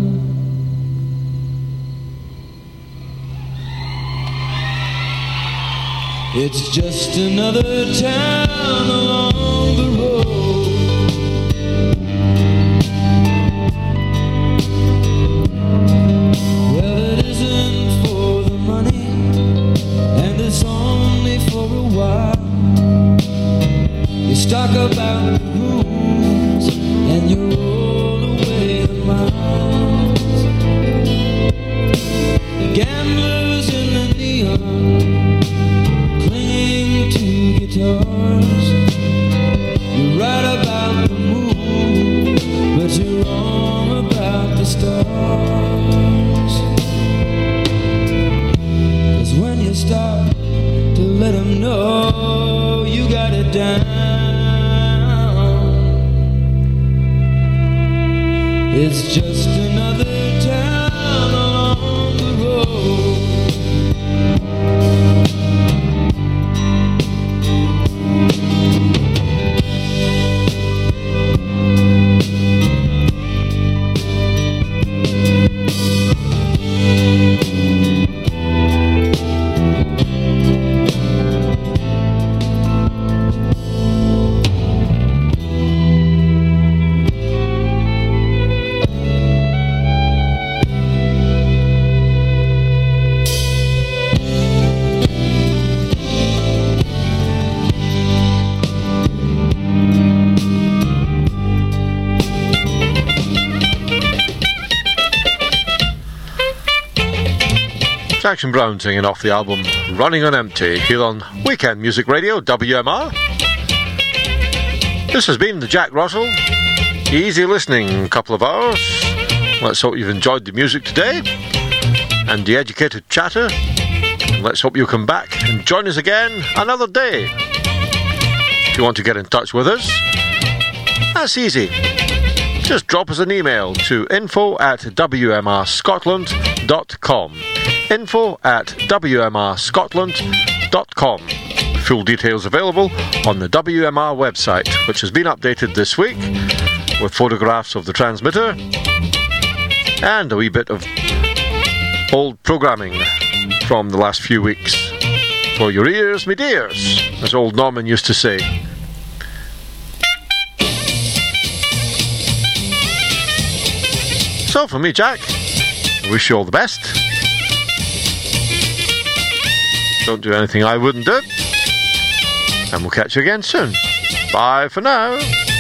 It's just another town along the road. Well, it isn't for the money, and it's only for a while. You talk about the rules, and you roll away the miles. Gamblers in the neon, clinging to guitars. You're right about the moon, but you're wrong about the stars. 'Cause when you stop to let them know you got it down, it's just another town along the road. Jackson Browne singing off the album Running on Empty here on Weekend Music Radio, WMR. This has been the Jack Russell easy listening couple of hours. Let's hope you've enjoyed the music today and the educated chatter. And let's hope you come back and join us again another day. If you want to get in touch with us, that's easy. Just drop us an email to info@wmrscotland.com. info@wmrscotland.com. Full details available on the WMR website, which has been updated this week with photographs of the transmitter and a wee bit of old programming from the last few weeks. For your ears, me dears, as old Norman used to say. So from me, Jack, I wish you all the best. Don't do anything I wouldn't do. And we'll catch you again soon. Bye for now.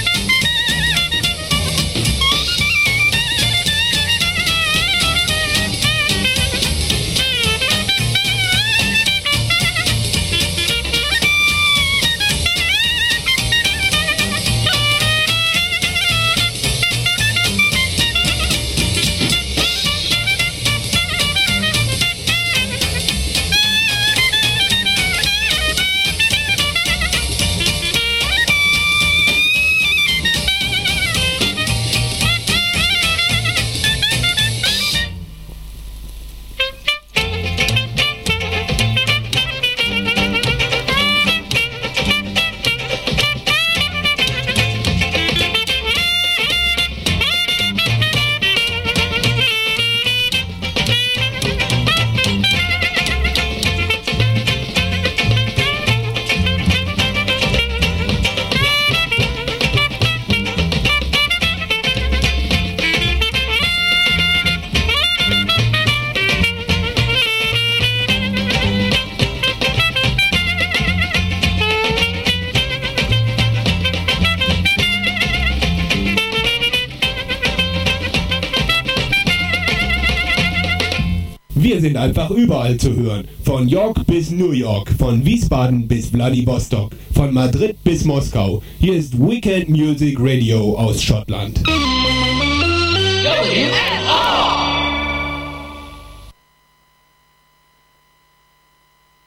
Wir sind einfach überall zu hören. Von York bis New York, von Wiesbaden bis Vladivostok, von Madrid bis Moskau. Hier ist Weekend Music Radio aus Schottland. WMR.